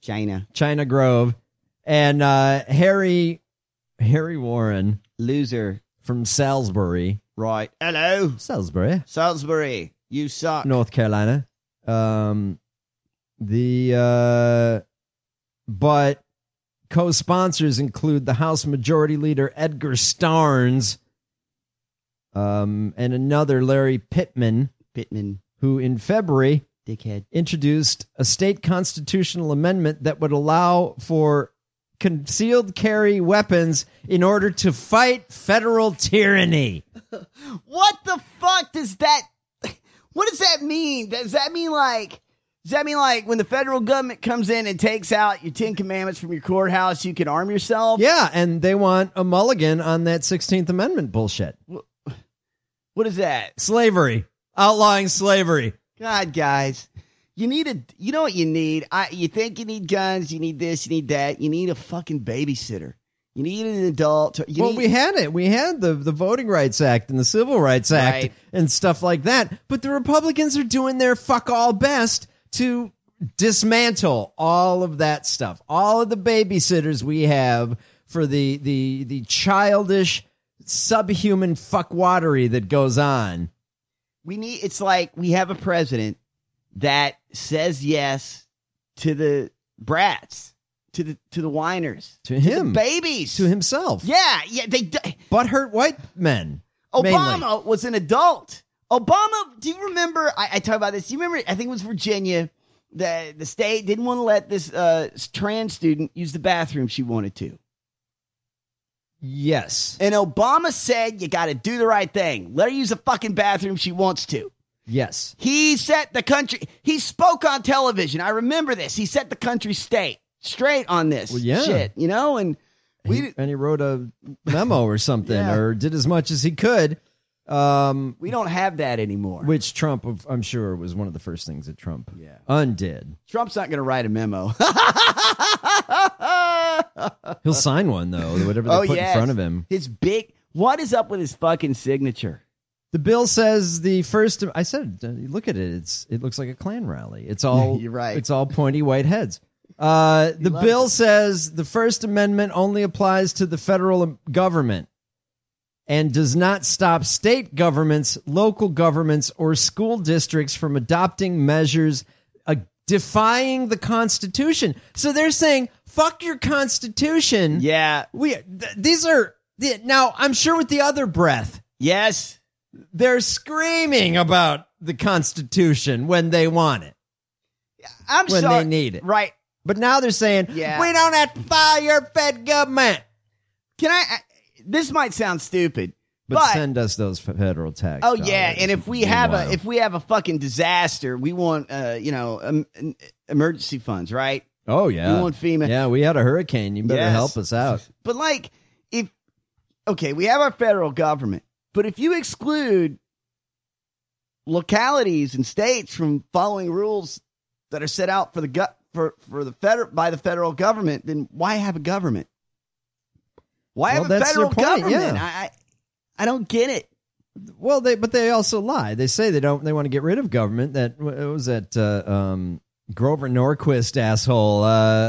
and Harry Warren, loser from Salisbury. Right. Hello, Salisbury, you suck. North Carolina. But co-sponsors include the House Majority Leader Edgar Starnes, and another Larry Pittman, who in February introduced a state constitutional amendment that would allow for concealed carry weapons in order to fight federal tyranny. What the fuck does that? What does that mean? Does that mean like when the federal government comes in and takes out your 10 Commandments from your courthouse, you can arm yourself? Yeah, and they want a mulligan on that 16th Amendment bullshit. What is that? Slavery. Outlawing slavery. God, guys. You know what you need? You think you need guns, you need this, you need that. You need a fucking babysitter. You need an adult. We had it. We had the Voting Rights Act and the Civil Rights Act and stuff like that. But the Republicans are doing their fuck all best to dismantle all of that stuff. All of the babysitters we have for the childish, subhuman fuckwatery that goes on. It's like we have a president that says yes to the brats, to the whiners, to him, to the babies, to himself. Yeah, they butthurt white men. Obama mainly. was an adult. Obama, do you remember? I talk about this. Do you remember? I think it was Virginia. The state didn't want to let this trans student use the bathroom she wanted to. Yes. And Obama said, you got to do the right thing. Let her use the fucking bathroom she wants to. Yes. He set the country. He spoke on television. I remember this. He set the country straight on this shit, you know? And he wrote a memo or something or did as much as he could. We don't have that anymore. Which Trump, I'm sure, was one of the first things that Trump undid. Trump's not going to write a memo. He'll sign one, though, whatever they put in front of him. What is up with his fucking signature? The bill says the first, I said, look at it. It looks like a Klan rally. It's all, you're right. It's all pointy white heads. The bill says the First Amendment only applies to the federal government and does not stop state governments, local governments, or school districts from adopting measures defying the Constitution. So they're saying, fuck your Constitution. Yeah. These are, now I'm sure with the other breath. Yes. They're screaming about the Constitution when they want it. When they need it. Right. But now they're saying, we don't have to follow your Fed government. This might sound stupid, but send us those federal tax. Oh yeah, and if we have a fucking disaster, we want emergency funds, right? Oh yeah, we want FEMA. Yeah, we had a hurricane. You better help us out. But we have our federal government, but if you exclude localities and states from following rules that are set out by the federal government, then why have a government? Why have a federal government? Yeah. I don't get it. Well, but they also lie. They say they want to get rid of government. That was that Grover Norquist asshole.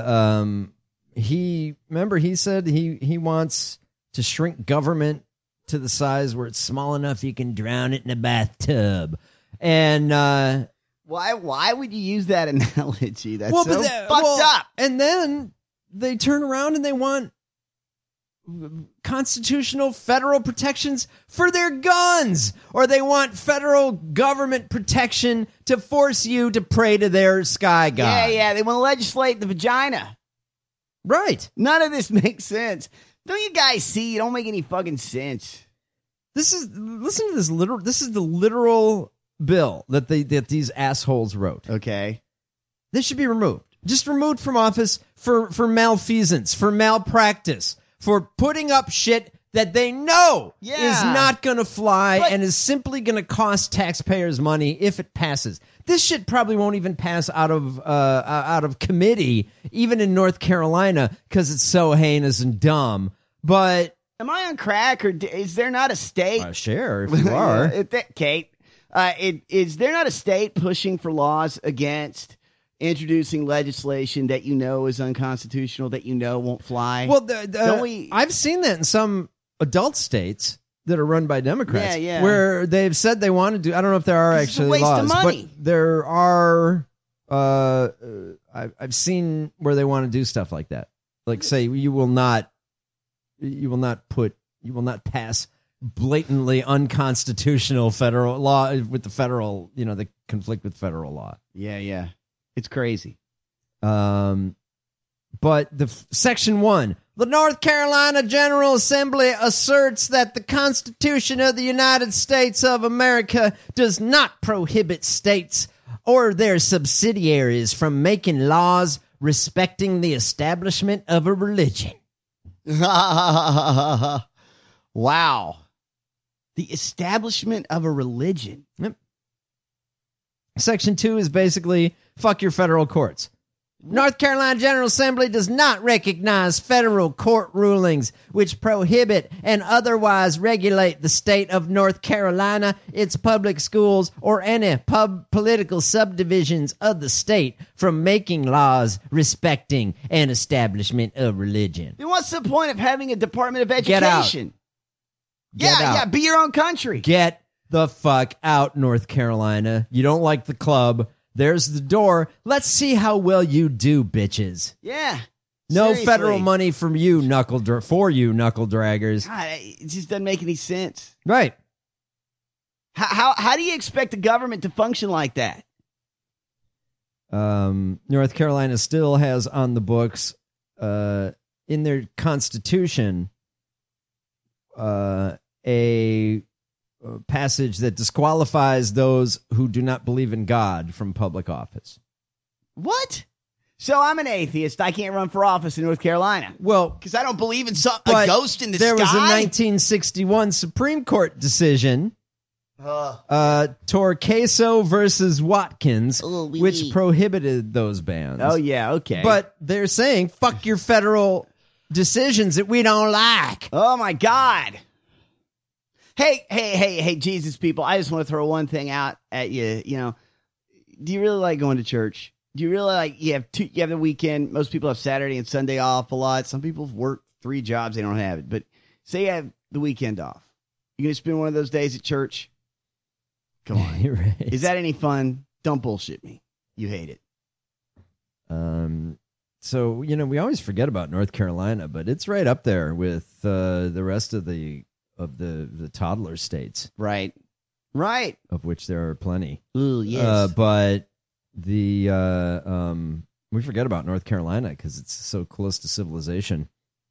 He said he wants to shrink government to the size where it's small enough you can drown it in a bathtub. And why would you use that analogy? That's fucked up. And then they turn around and they want constitutional federal protections for their guns, or they want federal government protection to force you to pray to their sky god. Yeah, they want to legislate the vagina. Right. None of this makes sense. Don't you guys see? It don't make any fucking sense. Listen to this this is the literal bill that these assholes wrote. Okay. This should be removed. Just removed from office for malfeasance, for malpractice, for putting up shit that they know is not going to fly and is simply going to cost taxpayers money if it passes. This shit probably won't even pass out of committee, even in North Carolina, because it's so heinous and dumb. But am I on crack, or is there not a state? Share if you are. Kate, is there not a state pushing for laws against introducing legislation that you know is unconstitutional, that you know won't fly? Well, I've seen that in some adult states that are run by Democrats, where they've said they want to do. I don't know if there are actually laws, but there are. I've seen where they want to do stuff like that. Like, say, you will not pass blatantly unconstitutional federal law with the federal, the conflict with federal law. Yeah. It's crazy. But Section 1, the North Carolina General Assembly asserts that the Constitution of the United States of America does not prohibit states or their subsidiaries from making laws respecting the establishment of a religion. Wow. The establishment of a religion. Yep. Section 2 is basically fuck your federal courts. North Carolina General Assembly does not recognize federal court rulings which prohibit and otherwise regulate the state of North Carolina, its public schools, or any political subdivisions of the state from making laws respecting an establishment of religion. Then what's the point of having a Department of Education? Get out. Yeah, be your own country. Get the fuck out, North Carolina. You don't like the club. There's the door. Let's see how well you do, bitches. Yeah. No Seriously. federal money from you, knuckle draggers. God, it just doesn't make any sense. Right. How do you expect the government to function like that? North Carolina still has on the books, in their constitution, a passage that disqualifies those who do not believe in God from public office. What? So I'm an atheist. I can't run for office in North Carolina. Well, because I don't believe in a ghost in the sky. There was a 1961 Supreme Court decision, Torcaso versus Watkins, which prohibited those bans. Oh, yeah, okay. But they're saying, fuck your federal decisions that we don't like. Oh, my God. Hey, Jesus people, I just want to throw one thing out at you. Do you really like going to church? Do you really like, you have the weekend. Most people have Saturday and Sunday off a lot. Some people work 3 jobs. They don't have it. But say you have the weekend off. You going to spend one of those days at church? Come on. Right. Is that any fun? Don't bullshit me. You hate it. So, we always forget about North Carolina, but it's right up there with the rest of the toddler states. Right. Of which there are plenty. Ooh, yes. But we forget about North Carolina because it's so close to civilization.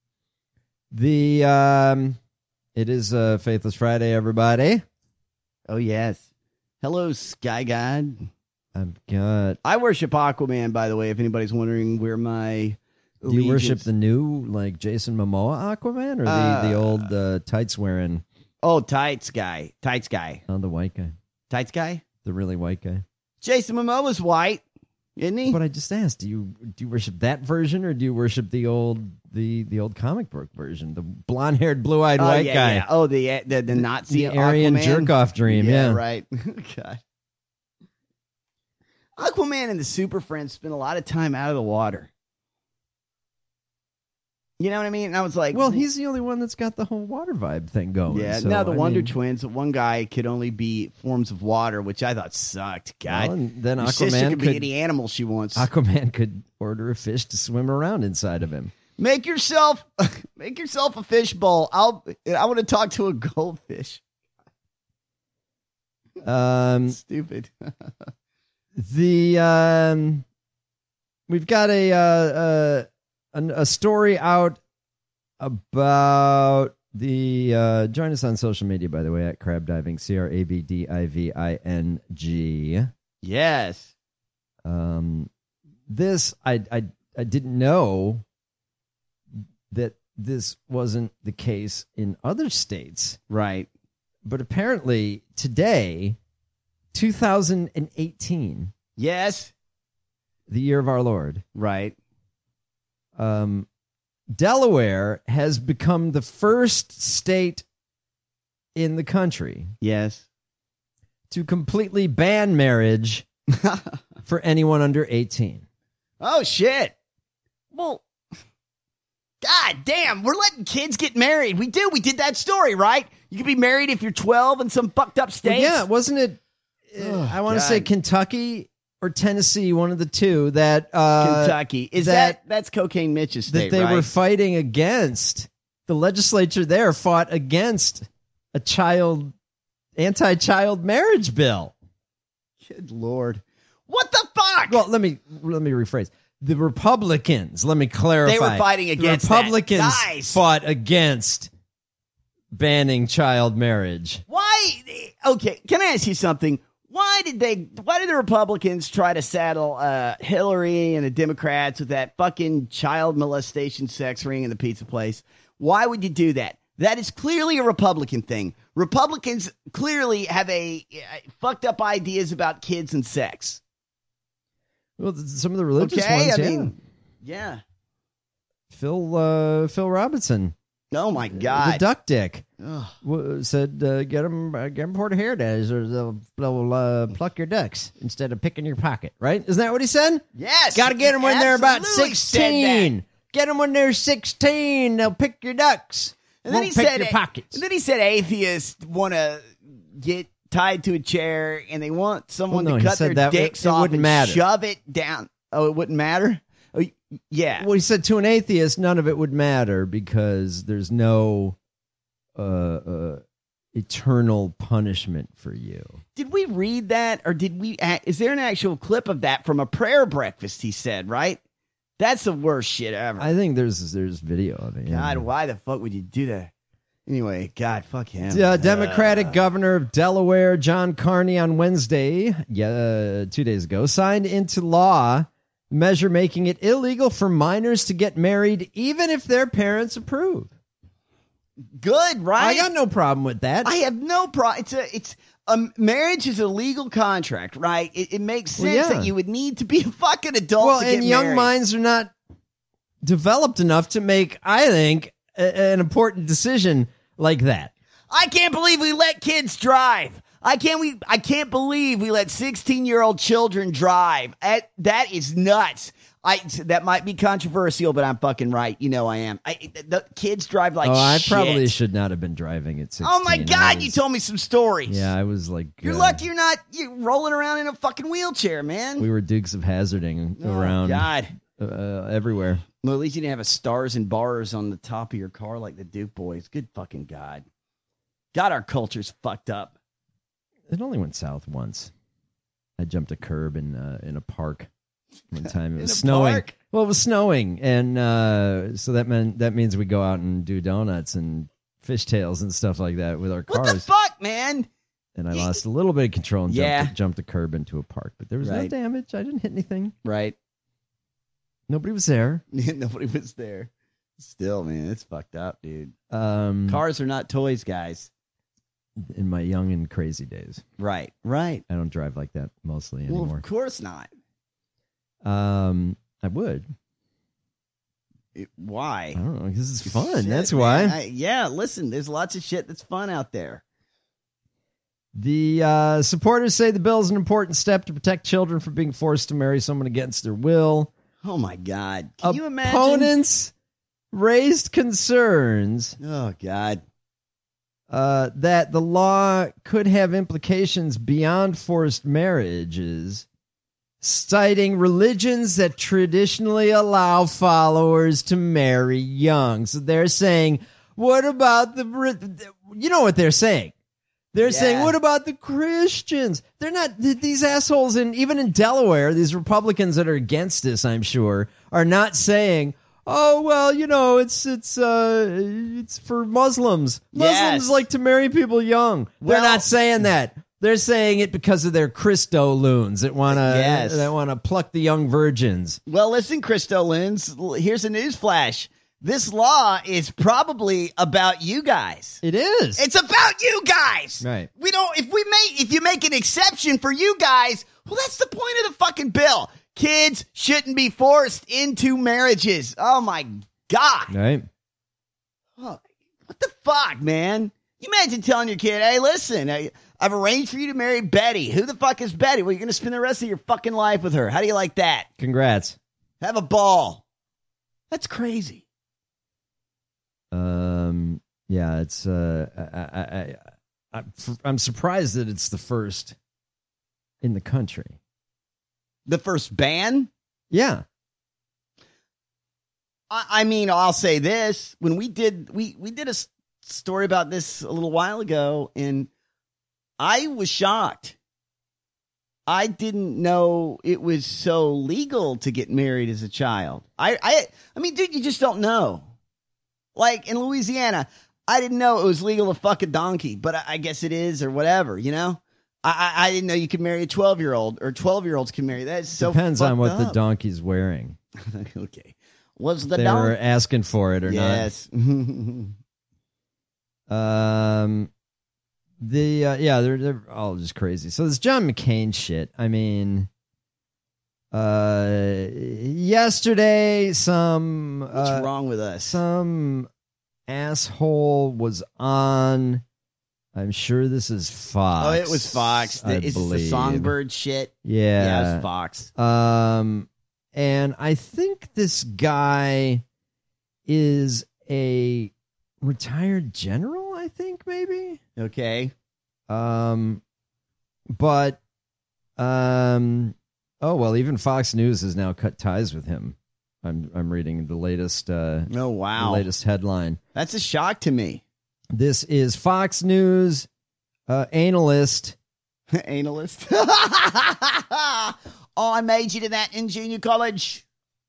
It is Faithless Friday, everybody. Oh, yes. Hello, Sky God. I worship Aquaman, by the way, if anybody's wondering where my Do you worship the new, like, Jason Momoa Aquaman, or the old tights wearing? Oh, tights guy. Oh, the white guy. Tights guy? The really white guy. Jason Momoa's white, isn't he? But I just asked, do you worship that version, or do you worship the old comic book version, the blonde-haired, blue-eyed white guy? Yeah. Oh, the Nazi the Aryan Aquaman? jerk-off dream. Yeah, right. God. Aquaman and the Super Friends spent a lot of time out of the water. You know what I mean? And I was like, well, he's the only one that's got the whole water vibe thing going. Yeah. So, now the Wonder Twins, one guy could only be forms of water, which I thought sucked. God. Well, and then Your Aquaman sister could could be any animal she wants. Aquaman could order a fish to swim around inside of him. Make yourself a fish bowl. I want to talk to a goldfish. Stupid. We've got a story out about the join us on social media, by the way, at Crab Diving, CRABDIVING. Yes. This I didn't know that this wasn't the case in other states. Right. But apparently today, 2018. Yes. The year of our Lord. Right. Delaware has become the first state in the country, yes, to completely ban marriage for anyone under 18. Oh, shit. Well, God damn, we're letting kids get married. We did that story, right? You can be married if you're 12 in some fucked up states. Well, yeah, wasn't it? I want to say Kentucky or Tennessee, one of the two. That Kentucky is that's Cocaine Mitch's state, that they right? were fighting against. The legislature there fought against a anti-child marriage bill. Good Lord, what the fuck? Well, let me rephrase. The Republicans. Let me clarify. They were fighting against the Republicans that. Nice. fought against banning child marriage. Why? Okay, can I ask you something? Why did the Republicans try to saddle Hillary and the Democrats with that fucking child molestation sex ring in the pizza place? Why would you do that? That is clearly a Republican thing. Republicans clearly have fucked up ideas about kids and sex. Well, some of the religious ones, yeah. Phil Robinson. Oh my God, the duck dick said, "Get them Puerto hair days, or they'll pluck your ducks instead of picking your pocket." Right? Isn't that what he said? Yes. Got to get them when they're about 16. Get them when they're 16. They'll pick your ducks. And then he said, your pockets. And then he said, atheists want to get tied to a chair and they want someone to cut their dicks off and shove it down. Oh, it wouldn't matter? Oh, yeah. Well, he said to an atheist, none of it would matter because there's no eternal punishment for you. Did we read that, or is there an actual clip of that from a prayer breakfast, he said, right? That's the worst shit ever. I think there's video of it. God, why the fuck would you do that? Anyway, God, fuck him. Democratic governor of Delaware, John Carney, on Wednesday, 2 days ago, signed into law a measure making it illegal for minors to get married even if their parents approve. Good, right? I got no problem with that. I have no problem. Marriage is a legal contract, right? It makes sense that you would need to be a fucking adult to get married. Young minds are not developed enough to make, I think, an important decision like that. I can't believe we let kids drive. I can't believe we let 16-year-old children drive. That is nuts. That might be controversial, but I'm fucking right. You know I am. The kids drive like shit. I probably should not have been driving at 16. Oh my God, you told me some stories. Yeah, I was like... You're lucky you're rolling around in a fucking wheelchair, man. We were Dukes of Hazzarding around everywhere. Well, at least you didn't have a stars and bars on the top of your car like the Duke boys. Good fucking God. God, our culture's fucked up. It only went south once. I jumped a curb in a park one time. It was snowing. Park? Well, it was snowing, and so that means we go out and do donuts and fishtails and stuff like that with our cars. What the fuck, man? And I lost a little bit of control and jumped a curb into a park, but there was no damage. I didn't hit anything. Right. Nobody was there. Nobody was there. Still, man, it's fucked up, dude. Cars are not toys, guys. In my young and crazy days. Right. I don't drive like that mostly anymore. Well, of course not. I would. Why? I don't know, because it's fun. That's why. Listen, there's lots of shit that's fun out there. The supporters say the bill is an important step to protect children from being forced to marry someone against their will. Oh, my God. Can you imagine? Opponents raised concerns. Oh, God. That the law could have implications beyond forced marriages, citing religions that traditionally allow followers to marry young. So they're saying, what about you know what they're saying? They're saying, what about the Christians? They're not, these assholes, even in Delaware, these Republicans that are against this, I'm sure, are not saying, oh, well, it's for Muslims. Muslims like to marry people young. They're not saying that. They're saying it because of their Christo loons that want to pluck the young virgins. Well, listen, Christo loons, here's a news flash. This law is probably about you guys. It is. It's about you guys. Right. If you make an exception for you guys, well, that's the point of the fucking bill. Kids shouldn't be forced into marriages. Oh, my God. Right. Oh, what the fuck, man? You imagine telling your kid, hey, listen, I've arranged for you to marry Betty. Who the fuck is Betty? Well, you're going to spend the rest of your fucking life with her. How do you like that? Congrats. Have a ball. That's crazy. Yeah, it's I'm surprised that it's the first in the country. The first ban? Yeah. I mean, I'll say this. When we did a story about this a little while ago, and I was shocked. I didn't know it was so legal to get married as a child. I mean, dude, you just don't know. Like in Louisiana, I didn't know it was legal to fuck a donkey, but I guess it is or whatever, you know? I didn't know you could marry a 12-year-old or 12-year-olds can marry. That's so depends on what up. the donkey's wearing. Okay. Was the they donkey? were asking for it or yes. not? They're all just crazy. So this John McCain shit. I mean, yesterday what's wrong with us? Some asshole was on. I'm sure this is Fox. Oh, it was Fox. It's the Songbird shit. Yeah, it was Fox. And I think this guy is a retired general, I think, maybe. Okay. Oh, well, even Fox News has now cut ties with him. I'm reading the latest oh, wow. The latest headline. That's a shock to me. This is Fox News analyst. Analyst? Oh, I majored in that in junior college.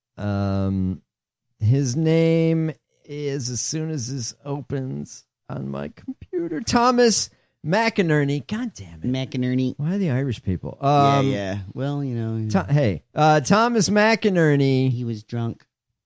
His name is, as soon as this opens on my computer, Thomas McInerney. God damn it. McInerney. Why the Irish people? Yeah. Well, you know. Thomas McInerney. He was drunk.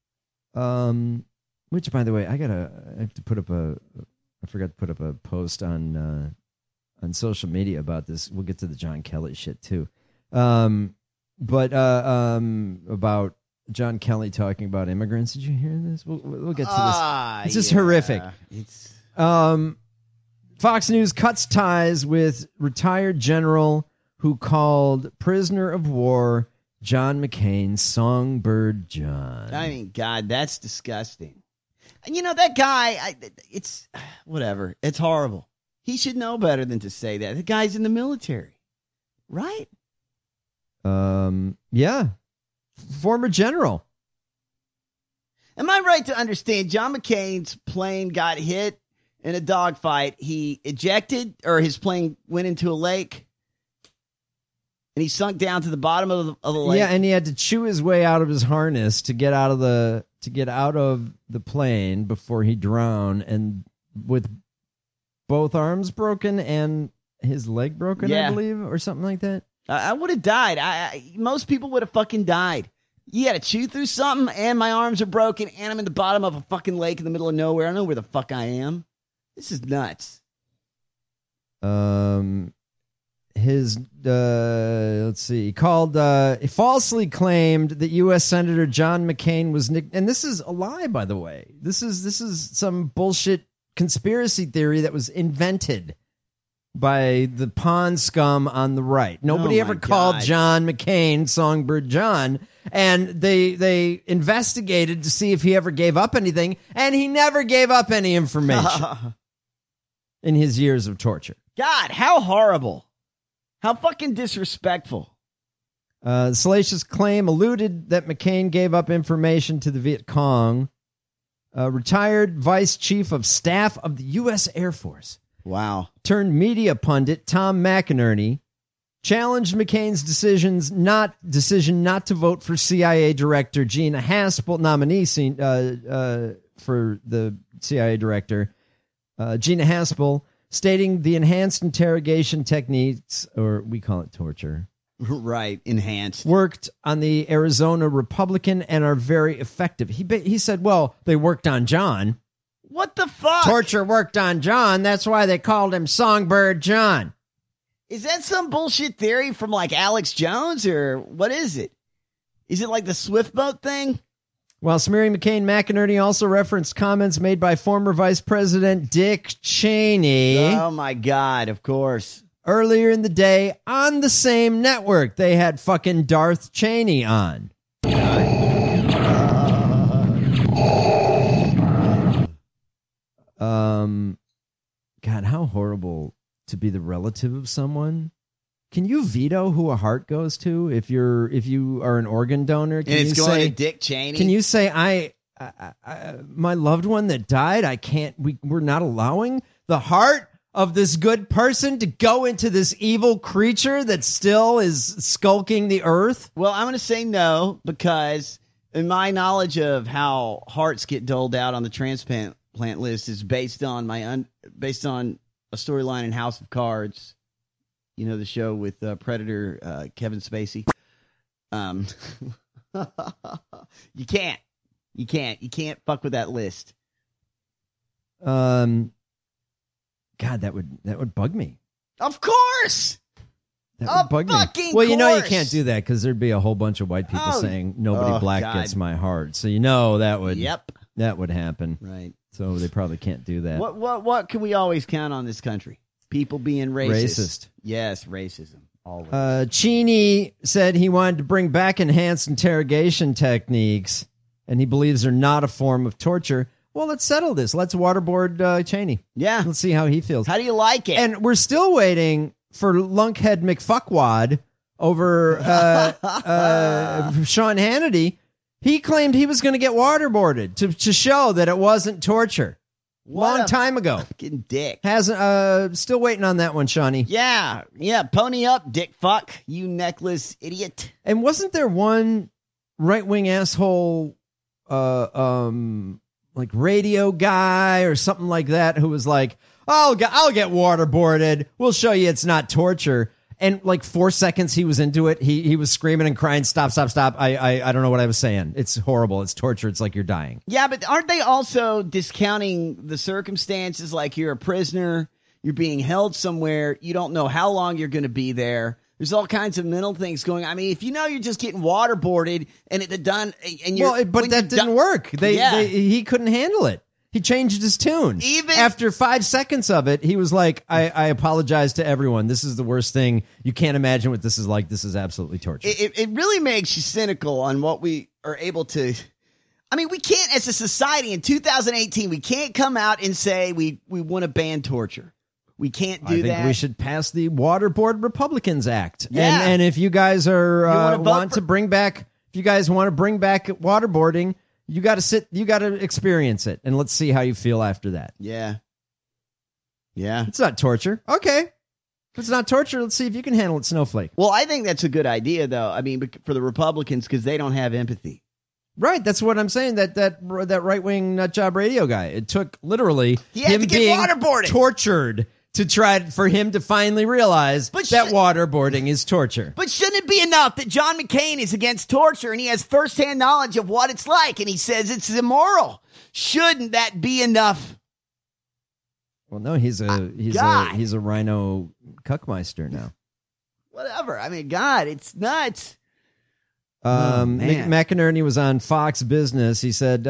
Which, by the way, I have to put up I forgot to put up a post on social media about this. We'll get to the John Kelly shit too. But about John Kelly talking about immigrants. Did you hear this? We'll get to this. It's just horrific. Fox News cuts ties with retired general who called prisoner of war John McCain Songbird John. I mean, God, that's disgusting. And you know, that guy, it's whatever. It's horrible. He should know better than to say that. The guy's in the military, right? Yeah. Former general. Am I right to understand John McCain's plane got hit in a dogfight? He ejected, or his plane went into a lake, and he sunk down to the bottom of the lake. Yeah, and he had to chew his way out of his harness to get out of the plane before he drowned, and with both arms broken and his leg broken, I believe, or something like that. I would have died. Most people would have fucking died. You got to chew through something, and my arms are broken, and I'm in the bottom of a fucking lake in the middle of nowhere. I don't know where the fuck I am. This is nuts. Let's see. He falsely claimed that U.S. Senator John McCain was and this is a lie, by the way. This is some bullshit conspiracy theory that was invented by the pawn scum on the right. Nobody ever called John McCain Songbird John, and they investigated to see if he ever gave up anything, and he never gave up any information in his years of torture. God, how horrible. How fucking disrespectful. The salacious claim alluded that McCain gave up information to the Viet Cong. Retired vice chief of staff of the U.S. Air Force. Wow. Turned media pundit Tom McInerney challenged McCain's decision not to vote for CIA Director Gina Haspel, nominee for the CIA Director Gina Haspel, stating the enhanced interrogation techniques, or we call it torture. Right, enhanced. Worked on the Arizona Republican and are very effective. He said, well, they worked on John. What the fuck? Torture worked on John. That's why they called him Songbird John. Is that some bullshit theory from like Alex Jones, or what is it? Is it like the Swift boat thing? While smearing McCain, McInerney also referenced comments made by former Vice President Dick Cheney. Oh, my God, of course. Earlier in the day on the same network, they had fucking Darth Cheney on. God, how horrible to be the relative of someone. Can you veto who a heart goes to if you are an organ donor? Can and it's you going say, to Dick Cheney? Can you say I my loved one that died, I can't we're not allowing the heart of this good person to go into this evil creature that still is skulking the earth? Well, I'm going to say no, because in my knowledge of how hearts get doled out on the transplant list is based on based on a storyline in House of Cards. You know, the show with Predator Kevin Spacey. You can't fuck with that list. God, that would bug me. Of course. That would bug me. Well, you know you can't do that because there'd be a whole bunch of white people saying nobody black gets my heart. So you know that would that would happen. Right. So they probably can't do that. What can we always count on this country? People being racist. Yes, racism. Always. Cheney said he wanted to bring back enhanced interrogation techniques, and he believes they're not a form of torture. Well, let's settle this. Let's waterboard Cheney. Yeah. Let's see how he feels. How do you like it? And we're still waiting for Lunkhead McFuckwad over Sean Hannity. He claimed he was going to get waterboarded to show that it wasn't torture. Long time ago. Fucking dick. Hasn't still waiting on that one, Shawnee. Yeah. Pony up, dick fuck, you necklace idiot. And wasn't there one right-wing asshole like radio guy or something like that who was like, I'll get waterboarded. We'll show you it's not torture. And like 4 seconds he was into it, he was screaming and crying, stop. I don't know what I was saying. It's horrible. It's torture. It's like you're dying. Yeah, but aren't they also discounting the circumstances? Like you're a prisoner, you're being held somewhere, you don't know how long you're going to be there. There's all kinds of mental things going on. I mean, if you know you're just getting waterboarded and it done, and you're but that didn't work. He couldn't handle it. He changed his tune. Even after 5 seconds of it, he was like, I apologize to everyone. This is the worst thing. You can't imagine what this is like. This is absolutely torture. It really makes you cynical on what we are able to. I mean, we can't, as a society in 2018, we can't come out and say we want to ban torture. We can't do that. I think we should pass the Waterboard Republicans Act. Yeah. And if you guys are want to bring back, if you guys want to bring back waterboarding, you got to experience it, and let's see how you feel after that. Yeah. It's not torture. Okay. If it's not torture, let's see if you can handle it, Snowflake. Well, I think that's a good idea, though. I mean, for the Republicans, because they don't have empathy. Right, that's what I'm saying. That right-wing nutjob radio guy. It took literally him being waterboarded, tortured, to try for him to finally realize that waterboarding is torture. But shouldn't it be enough that John McCain is against torture and he has firsthand knowledge of what it's like and he says it's immoral? Shouldn't that be enough? Well, no, he's a rhino cuckmeister now. Whatever. I mean, God, it's nuts. McInerney was on Fox Business. He said,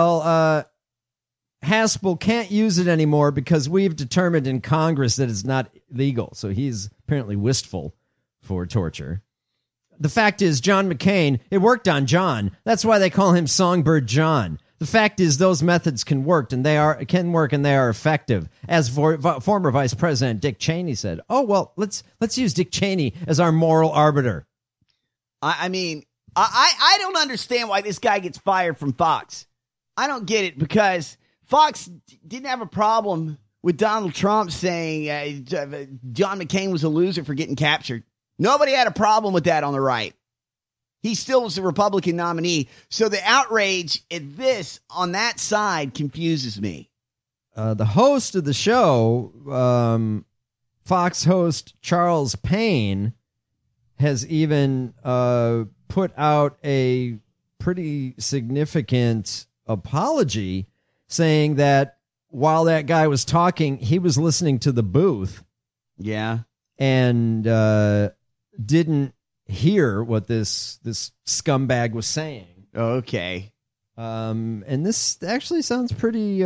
Haspel can't use it anymore because we've determined in Congress that it's not legal. So he's apparently wistful for torture. The fact is, John McCain, it worked on John. That's why they call him Songbird John. The fact is, those methods can work and they are effective. As former Vice President Dick Cheney said, "Oh well, let's use Dick Cheney as our moral arbiter." I mean, I don't understand why this guy gets fired from Fox. I don't get it, because Fox didn't have a problem with Donald Trump saying John McCain was a loser for getting captured. Nobody had a problem with that on the right. He still was a Republican nominee. So the outrage at this on that side confuses me. The host of the show, Fox host Charles Payne, has even put out a pretty significant apology, saying that while that guy was talking, he was listening to the booth. Yeah. And didn't hear what this scumbag was saying. Okay. And this actually sounds pretty,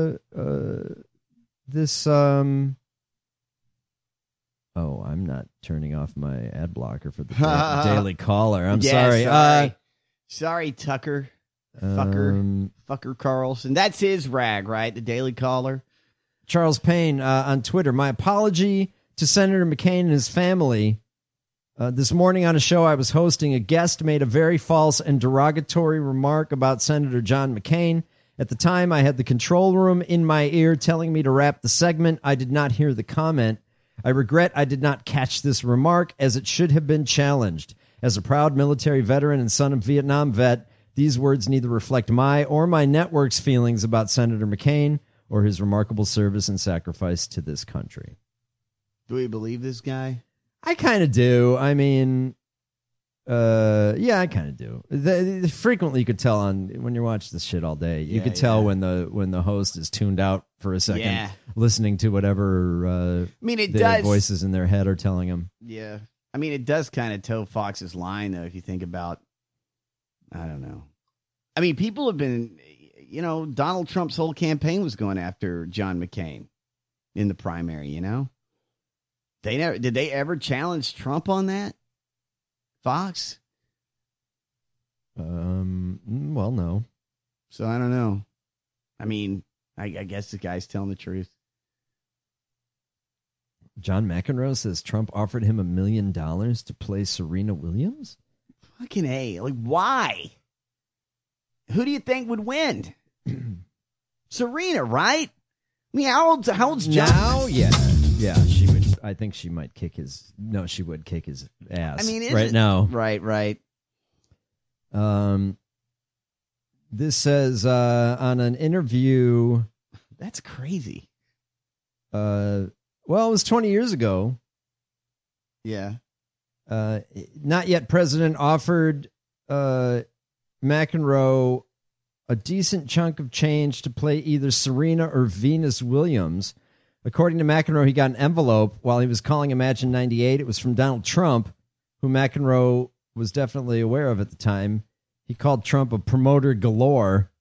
oh, I'm not turning off my ad blocker for the Daily Caller. I'm sorry. Sorry, Tucker. Fucker Carlson. That's his rag, right? The Daily Caller. Charles Payne on Twitter. My apology to Senator McCain and his family. This morning on a show I was hosting, a guest made a very false and derogatory remark about Senator John McCain. At the time, I had the control room in my ear telling me to wrap the segment. I did not hear the comment. I regret I did not catch this remark, as it should have been challenged. As a proud military veteran and son of Vietnam vet, these words neither reflect my or my network's feelings about Senator McCain or his remarkable service and sacrifice to this country. Do we believe this guy? I kind of do. I mean, yeah, I kind of do. Frequently, you could tell when you watch this shit all day. You could tell when the host is tuned out for a second, listening to whatever the voices in their head are telling them. Yeah, I mean, it does kind of toe Fox's line, though. If you think about, I don't know. I mean, people have been, Donald Trump's whole campaign was going after John McCain in the primary. Did they ever challenge Trump on that? Fox? Well, no. So I don't know. I mean, I guess the guy's telling the truth. John McEnroe says Trump offered him $1 million to play Serena Williams. Fucking A. Like, why? Who do you think would win? Serena, right? I mean, how old's John? Now, yeah, she would. I think she might kick his. No, she would kick his ass. I mean, right now, right. This says on an interview. That's crazy. Well, it was 20 years ago. Yeah. Not yet president offered McEnroe a decent chunk of change to play either Serena or Venus Williams. According to McEnroe, he got an envelope while he was calling a match in 98. It was from Donald Trump, who McEnroe was definitely aware of at the time. He called Trump a promoter galore.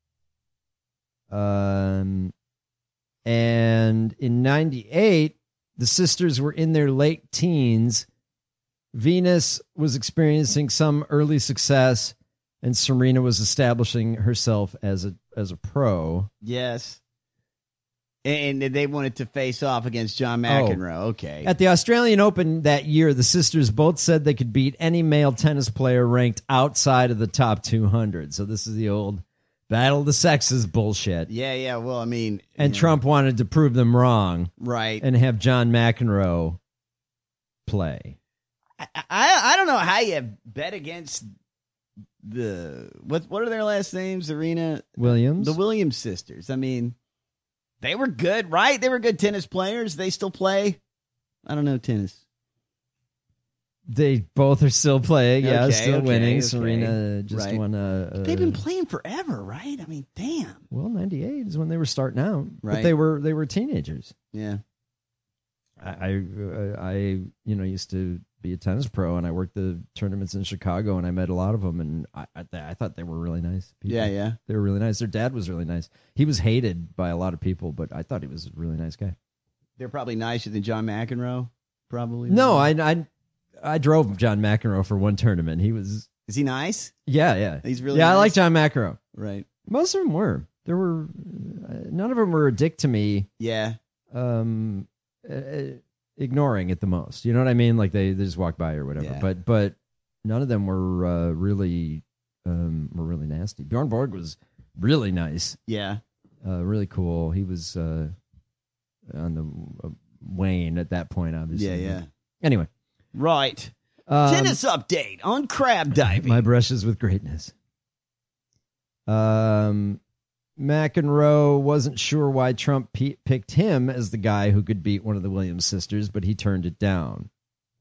And in 98, the sisters were in their late teens. Venus was experiencing some early success, and Serena was establishing herself as a pro. Yes. And they wanted to face off against John McEnroe. Okay. At the Australian Open that year, the sisters both said they could beat any male tennis player ranked outside of the top 200. So this is the old battle of the sexes bullshit. Yeah. Well, I mean... And Trump wanted to prove them wrong. Right. And have John McEnroe play. I don't know how you bet against the... What are their last names? Serena... Williams? The Williams sisters. I mean... They were good, right? They were good tennis players. They still play. I don't know tennis. They both are still playing. Yeah, still winning. Okay. Serena just won a... They've been playing forever, right? I mean, damn. Well, 98 is when they were starting out. Right. But they were teenagers. Yeah. I used to be a tennis pro, and I worked the tournaments in Chicago, and I met a lot of them, and I thought they were really nice people. Yeah. They were really nice. Their dad was really nice. He was hated by a lot of people, but I thought he was a really nice guy. They're probably nicer than John McEnroe, probably. No, I drove John McEnroe for one tournament. Is he nice? Yeah. He's really nice. I like John McEnroe. Right. Most of them were. There were none of them were a dick to me. Yeah. Ignoring at the most, you know what I mean? Like they just walk by or whatever. Yeah. But none of them were really nasty. Bjorn Borg was really nice. Yeah, really cool. He was on the wane at that point, obviously. Yeah. Anyway, right. Tennis update on crab diving. My brushes with greatness. McEnroe wasn't sure why Trump picked him as the guy who could beat one of the Williams sisters, but he turned it down.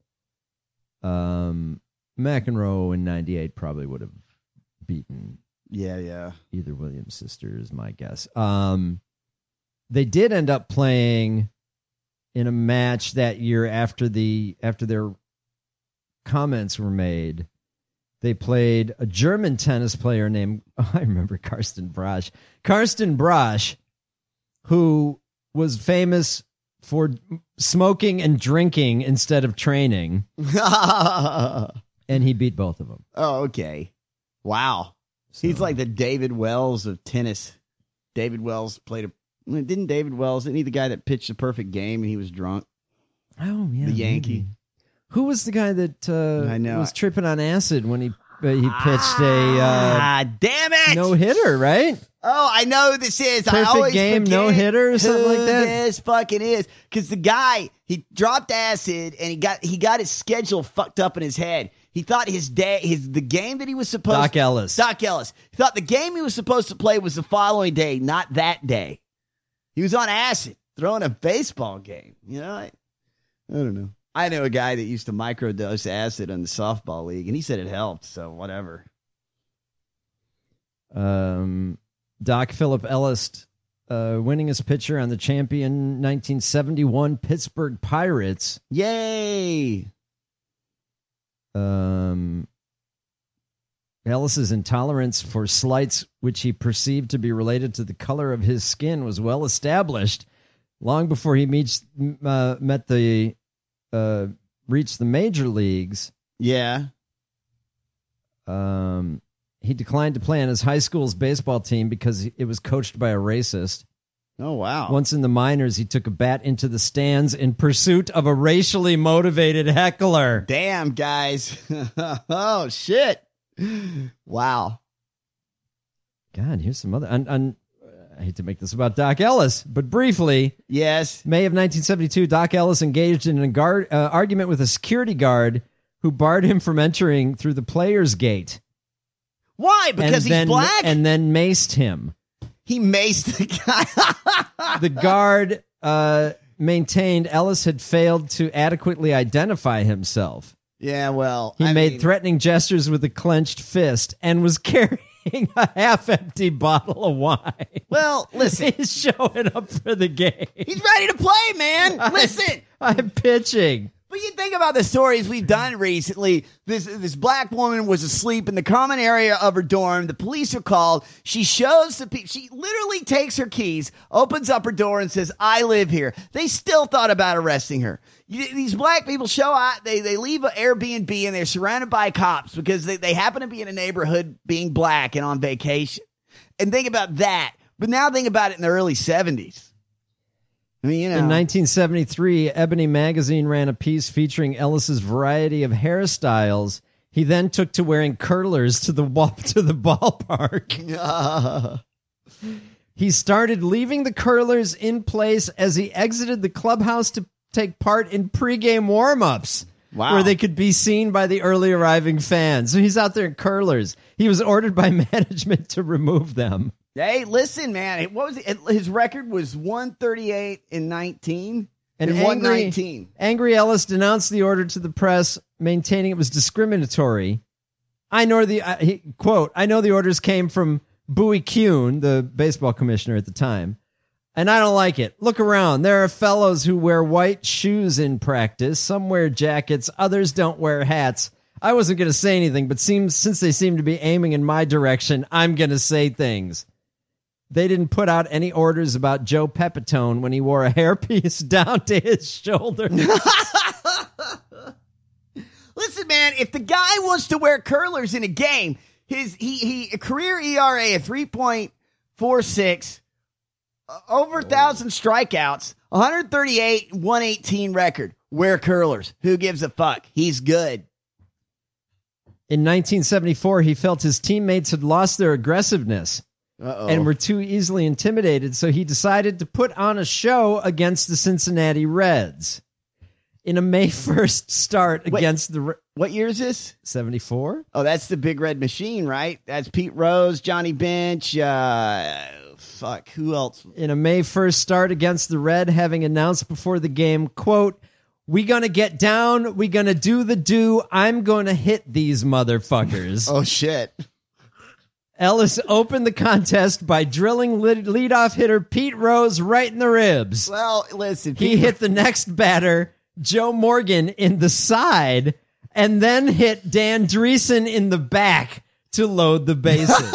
McEnroe in 98 probably would have beaten either Williams sister is my guess. They did end up playing in a match that year after their comments were made. They played a German tennis player named, I remember Karsten Braasch. Karsten Braasch, who was famous for smoking and drinking instead of training. And he beat both of them. Oh, okay. Wow. So, he's like the David Wells of tennis. David Wells didn't he the guy that pitched the perfect game and he was drunk? Oh, yeah. The Yankee. Maybe. Who was the guy that I know. was tripping on acid when he pitched a damn it! no-hitter, right? Oh, I know who this is. Perfect I always game, no-hitter or something like that? This fucking is. Because the guy, he dropped acid and he got his schedule fucked up in his head. He thought the game that he was supposed Doc Ellis. He thought the game he was supposed to play was the following day, not that day. He was on acid, throwing a baseball game. You know, I don't know. I know a guy that used to microdose acid in the softball league, and he said it helped, so whatever. Doc Philip Ellis winning as pitcher on the champion 1971 Pittsburgh Pirates. Yay! Ellis's intolerance for slights which he perceived to be related to the color of his skin was well established long before he reached the major leagues. Yeah. He declined to play on his high school's baseball team because it was coached by a racist. Oh, wow. Once in the minors, he took a bat into the stands in pursuit of a racially motivated heckler. Damn, guys. Oh, shit. Wow. God, here's some other... I hate to make this about Doc Ellis, but briefly... Yes. May of 1972, Doc Ellis engaged in an argument with a security guard who barred him from entering through the players' gate. Why? Because he's black? And then maced him. He maced the guy. The guard maintained Ellis had failed to adequately identify himself. Yeah, well... He made threatening gestures with a clenched fist and was carrying a half-empty bottle of wine. Well, listen. He's showing up for the game. He's ready to play, man. Listen. I'm pitching. But you think about the stories we've done recently. This black woman was asleep in the common area of her dorm. The police are called. She shows the people. She literally takes her keys, opens up her door, and says, "I live here." They still thought about arresting her. These black people show out. They leave an Airbnb and they're surrounded by cops because they happen to be in a neighborhood being black and on vacation. And think about that. But now think about it in the early 70s. I mean, you know. In 1973, Ebony Magazine ran a piece featuring Ellis's variety of hairstyles. He then took to wearing curlers to the ballpark. He started leaving the curlers in place as he exited the clubhouse to take part in pregame warm-ups. Wow. Where they could be seen by the early arriving fans. So he's out there in curlers. He was ordered by management to remove them. Hey, listen, man. What was it? His record was 138-19 and 119. Angry Ellis denounced the order to the press, maintaining it was discriminatory. I know the orders came from Bowie Kuhn, the baseball commissioner at the time, and I don't like it. Look around. There are fellows who wear white shoes in practice. Some wear jackets. Others don't wear hats. I wasn't going to say anything, but since they seem to be aiming in my direction, I'm going to say things. They didn't put out any orders about Joe Pepitone when he wore a hairpiece down to his shoulder. Listen, man, if the guy wants to wear curlers in a game, he career ERA of 3.46, over 1,000 strikeouts, 138, 118 record. Wear curlers. Who gives a fuck? He's good. In 1974, he felt his teammates had lost their aggressiveness. And were too easily intimidated, so he decided to put on a show against the Cincinnati Reds. In a May 1st start against the... What year is this? 74. Oh, that's the Big Red Machine, right? That's Pete Rose, Johnny Bench, who else? In a May 1st start against the Red, having announced before the game, quote, "We gonna get down, we gonna do the do, I'm gonna hit these motherfuckers." Oh, shit. Ellis opened the contest by drilling leadoff hitter Pete Rose right in the ribs. Well, listen. He hit the next batter, Joe Morgan, in the side and then hit Dan Dreesen in the back to load the bases.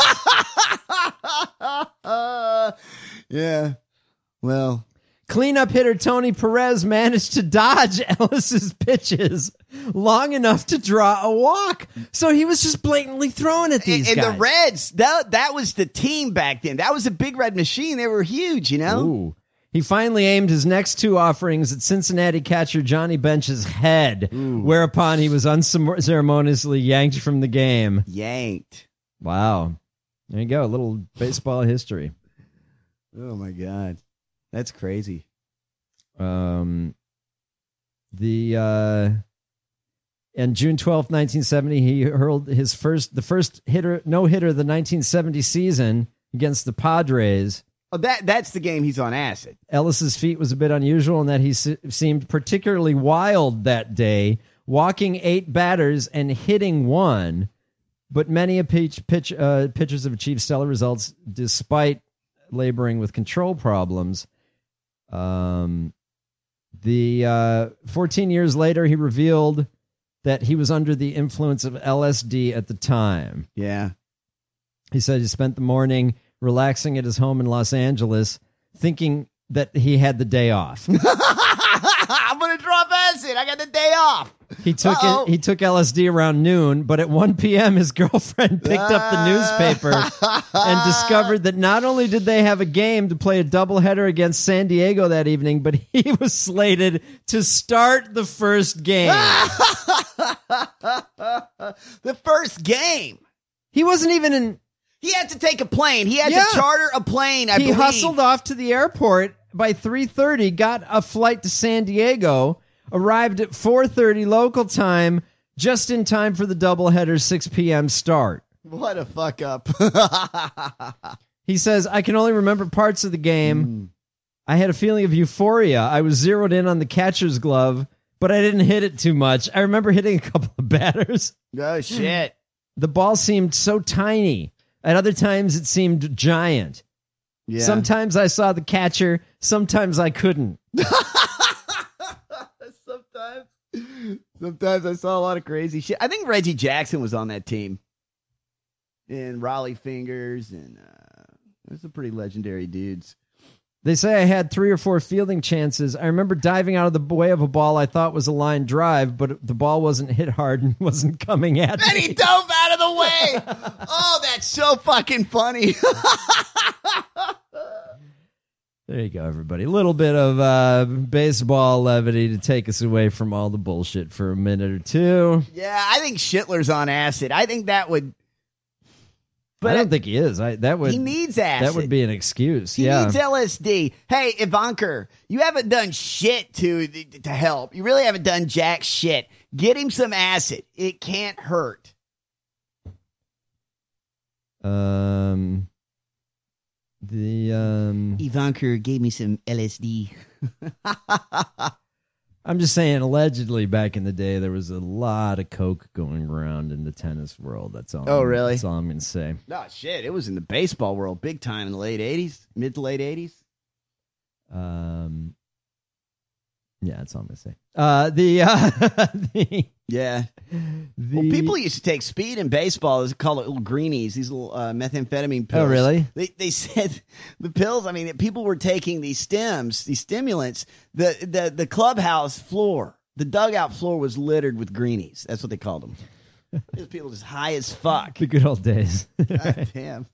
Yeah. Well, cleanup hitter Tony Perez managed to dodge Ellis's pitches long enough to draw a walk. So he was just blatantly throwing at these guys. And the Reds, that was the team back then. That was a big red machine. They were huge, you know? Ooh. He finally aimed his next two offerings at Cincinnati catcher Johnny Bench's head, whereupon he was unceremoniously yanked from the game. Yanked. Wow. There you go. A little baseball history. Oh, my God. That's crazy. On June 12th, 1970, he hurled the first no-hitter of the 1970 season against the Padres. Oh, that's the game he's on acid. Ellis's feat was a bit unusual in that he seemed particularly wild that day, walking 8 batters and hitting 1. But many pitchers have achieved stellar results despite laboring with control problems. 14 years later, he revealed that he was under the influence of LSD at the time. Yeah. He said he spent the morning relaxing at his home in Los Angeles, thinking that he had the day off. I'm going to drop acid. I got the day off. He took LSD around noon, but at 1 p.m. his girlfriend picked up the newspaper and discovered that not only did they have a game to play a doubleheader against San Diego that evening, but he was slated to start the first game. The first game. He wasn't even in... He had to take a plane. He had to charter a plane, I believe. He hustled off to the airport by 3:30, got a flight to San Diego, arrived at 4:30 local time, just in time for the doubleheader 6 p.m. start. What a fuck up. He says, I can only remember parts of the game. I had a feeling of euphoria. I was zeroed in on the catcher's glove, but I didn't hit it too much. I remember hitting a couple of batters. Oh, shit. The ball seemed so tiny. At other times, it seemed giant. Yeah. Sometimes I saw the catcher. Sometimes I couldn't. Sometimes I saw a lot of crazy shit. I think Reggie Jackson was on that team. And Raleigh Fingers. And there's some pretty legendary dudes. They say I had 3 or 4 fielding chances. I remember diving out of the way of a ball I thought was a line drive, but the ball wasn't hit hard and wasn't coming at me. And he dove out of the way. Oh, that's so fucking funny. There you go, everybody. A little bit of baseball levity to take us away from all the bullshit for a minute or two. Yeah, I think Schindler's on acid. I think that would... But I don't think he is. He needs acid. That would be an excuse. He needs LSD. Hey, Ivanka, you haven't done shit to help. You really haven't done jack shit. Get him some acid. It can't hurt. Ivanka gave me some LSD. I'm just saying, allegedly, back in the day, there was a lot of coke going around in the tennis world. That's all. Oh, really? That's all I'm going to say. No, shit. It was in the baseball world big time in the late 80s, mid to late 80s. Yeah, that's all I'm going to say. Yeah. Well, people used to take speed in baseball. They call it little greenies, these little methamphetamine pills. Oh, really? They said the pills, I mean, people were taking these stimulants. The clubhouse floor, the dugout floor was littered with greenies. That's what they called them. These people just high as fuck. The good old days. God damn.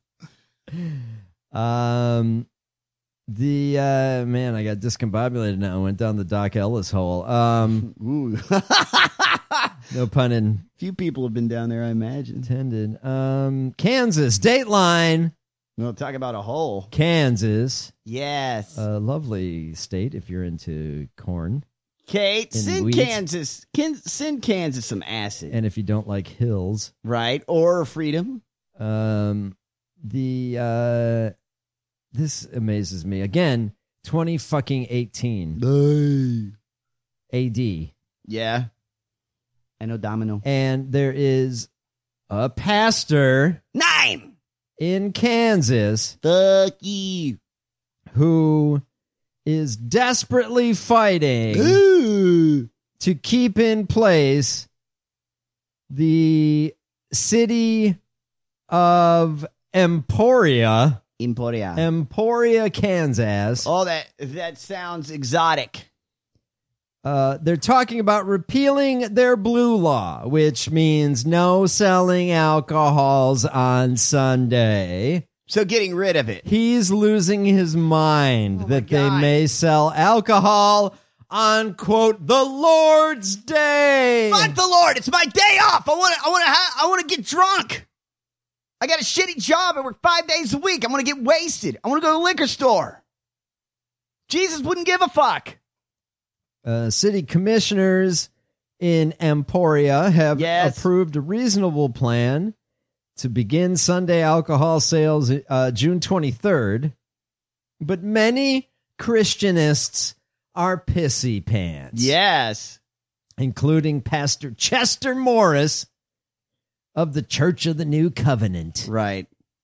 Man, I got discombobulated now. I went down the Doc Ellis hole. Ooh. No pun in. Few people have been down there, I imagine. Intended. Kansas, Dateline. We'll talk about a hole. Kansas. Yes. A lovely state if you're into corn. Kate, send wheat. Kansas some acid. And if you don't like hills. Right, or freedom. This amazes me. Again, 2018 AD. Yeah. I know Domino. And there is a pastor 9 in Kansas. Fuck you. Who is desperately fighting to keep in place the city of Emporia, Kansas. Oh, that sounds exotic. They're talking about repealing their blue law, which means no selling alcohols on Sunday. So getting rid of it. He's losing his mind that they may sell alcohol on, quote, the Lord's Day. Fuck the Lord. It's my day off. I want to get drunk. I got a shitty job. I work 5 days a week. I want to get wasted. I want to go to the liquor store. Jesus wouldn't give a fuck. City commissioners in Emporia have approved a reasonable plan to begin Sunday alcohol sales June 23rd. But many Christianists are pissy pants. Yes. Including Pastor Chester Morris of the Church of the New Covenant. Right.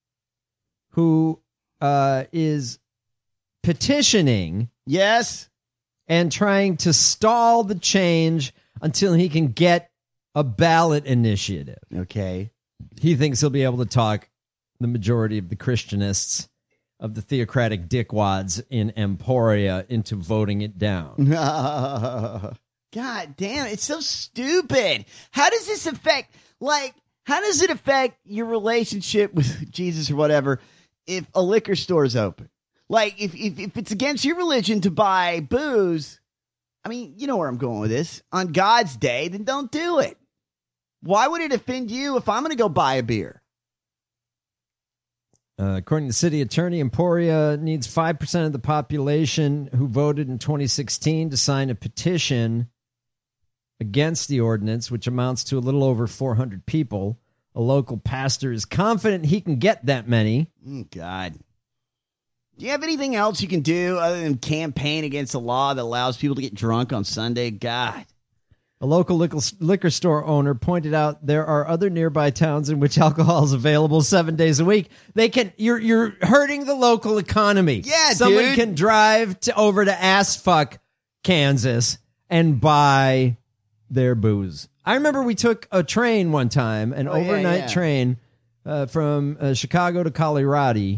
Who is petitioning. Yes. And trying to stall the change until he can get a ballot initiative. Okay. He thinks he'll be able to talk the majority of the Christianists, of the theocratic dickwads in Emporia, into voting it down. God damn, it's so stupid. How does this affect, how does it affect your relationship with Jesus or whatever if a liquor store is open? Like, if it's against your religion to buy booze, I mean, you know where I'm going with this. On God's day, then don't do it. Why would it offend you if I'm going to go buy a beer? According to the city attorney, Emporia needs 5% of the population who voted in 2016 to sign a petition against the ordinance, which amounts to a little over 400 people. A local pastor is confident he can get that many. God. Do you have anything else you can do other than campaign against a law that allows people to get drunk on Sunday? God. A local liquor store owner pointed out there are other nearby towns in which alcohol is available 7 days a week. You're hurting the local economy. Yeah, someone can drive over to Assfuck, Kansas, and buy their booze. I remember we took a train one time, an overnight train from Chicago to Colorado.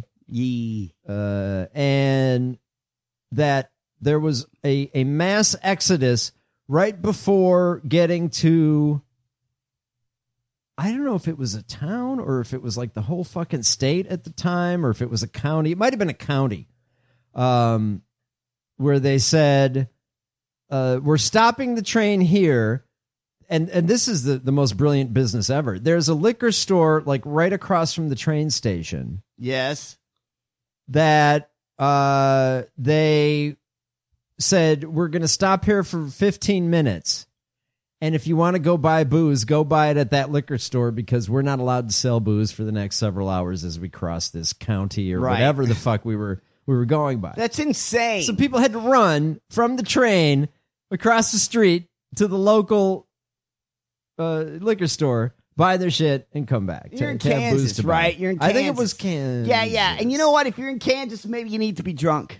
And that there was a mass exodus right before getting to, I don't know if it was a town or if it was like the whole fucking state at the time, or if it was a county. It might have been a county, where they said, we're stopping the train here. And this is the most brilliant business ever. There's a liquor store like right across from the train station. Yes. That they said, we're going to stop here for 15 minutes. And if you want to go buy booze, go buy it at that liquor store, because we're not allowed to sell booze for the next several hours as we cross this county or whatever the fuck we were going by. That's insane. So people had to run from the train across the street to the local liquor store, buy their shit, and come back. You're in Kansas, right? You're in Kansas. I think it was Kansas. Yeah. And you know what? If you're in Kansas, maybe you need to be drunk.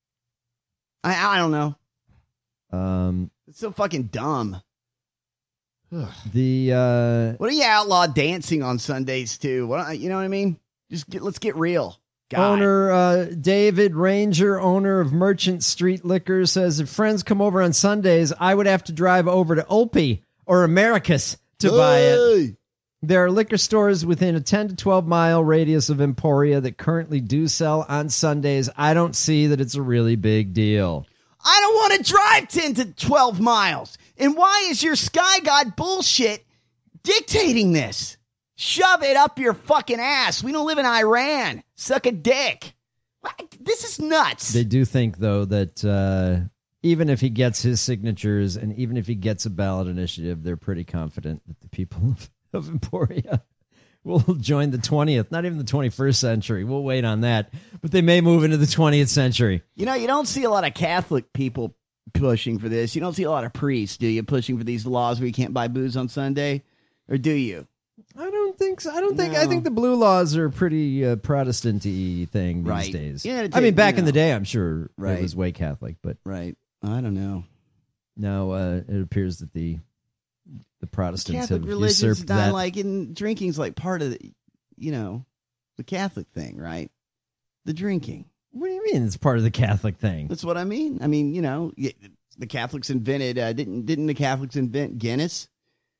I don't know. It's so fucking dumb. What do you outlaw dancing on Sundays too? You know what I mean? Let's get real. God. Owner David Ranger, owner of Merchant Street Liquor, says if friends come over on Sundays, I would have to drive over to Opie or Americus to buy it. There are liquor stores within a 10 to 12 mile radius of Emporia that currently do sell on Sundays. I don't see that it's a really big deal. I don't want to drive 10 to 12 miles. And why is your Sky God bullshit dictating this? Shove it up your fucking ass. We don't live in Iran. Suck a dick. This is nuts. They do think, though, that even if he gets his signatures and even if he gets a ballot initiative, they're pretty confident that the people of Emporia will join the 20th, not even the 21st century. We'll wait on that. But they may move into the 20th century. You know, you don't see a lot of Catholic people pushing for this. You don't see a lot of priests, do you, pushing for these laws where you can't buy booze on Sunday? Or do you? I don't think so. I think the blue laws are a pretty Protestant-y thing these days. Yeah, I mean, back in the day, I'm sure it was way Catholic, but I don't know. Now it appears that the the Protestants Catholic have religion's usurped not that. like, and drinking's like part of the, the Catholic thing, right? The drinking. What do you mean it's part of the Catholic thing? That's what I mean. I mean, the Catholics invented, didn't the Catholics invent Guinness?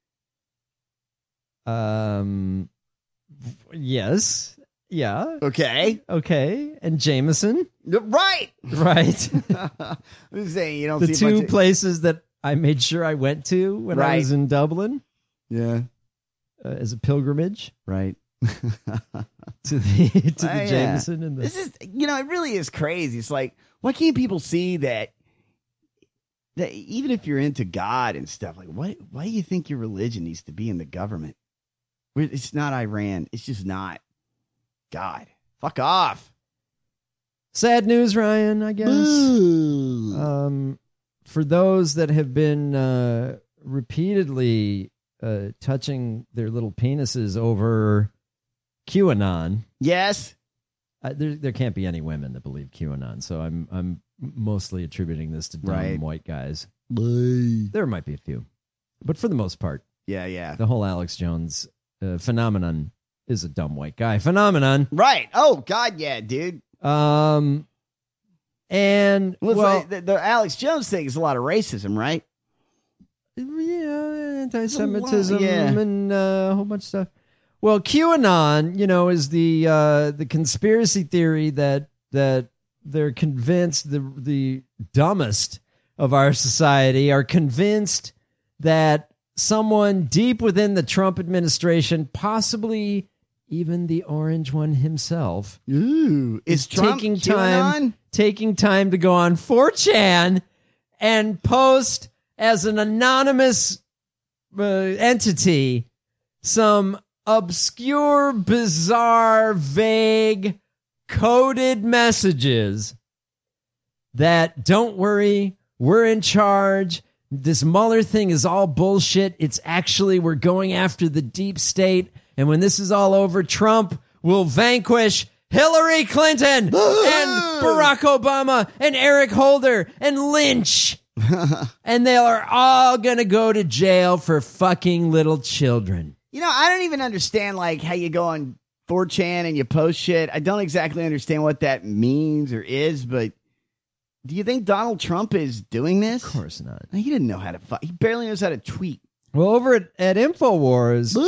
Yes. Yeah. Okay. And Jameson. Right. Right. I'm saying you don't the see a bunch two of- places that I made sure I went to when I was in Dublin. Yeah. As a pilgrimage. Right. to the Jameson and the... This is, it really is crazy. It's like, why can't people see that even if you're into God and stuff, like, why do you think your religion needs to be in the government? It's not Iran. It's just not. God, fuck off. Sad news, Ryan, I guess. For those that have been repeatedly touching their little penises over QAnon. Yes. There can't be any women that believe QAnon, so I'm mostly attributing this to dumb white guys. There might be a few, but for the most part, yeah, the whole Alex Jones phenomenon is a dumb white guy phenomenon, right? Oh God, yeah, dude. And the Alex Jones thing is a lot of racism, right? Yeah, anti-Semitism yeah. and a whole bunch of stuff. Well, QAnon, is the conspiracy theory that they're convinced the dumbest of our society are convinced that someone deep within the Trump administration, possibly even the orange one himself, is Trump taking time to go on 4chan and post as an anonymous entity some obscure, bizarre, vague, coded messages that, don't worry, we're in charge. This Mueller thing is all bullshit. It's actually, we're going after the deep state. And when this is all over, Trump will vanquish Hillary Clinton and Barack Obama and Eric Holder and Lynch. And they are all going to go to jail for fucking little children. I don't even understand how you go on 4chan and you post shit. I don't exactly understand what that means or is, but do you think Donald Trump is doing this? Of course not. He didn't know how to he barely knows how to tweet. Well, over at InfoWars,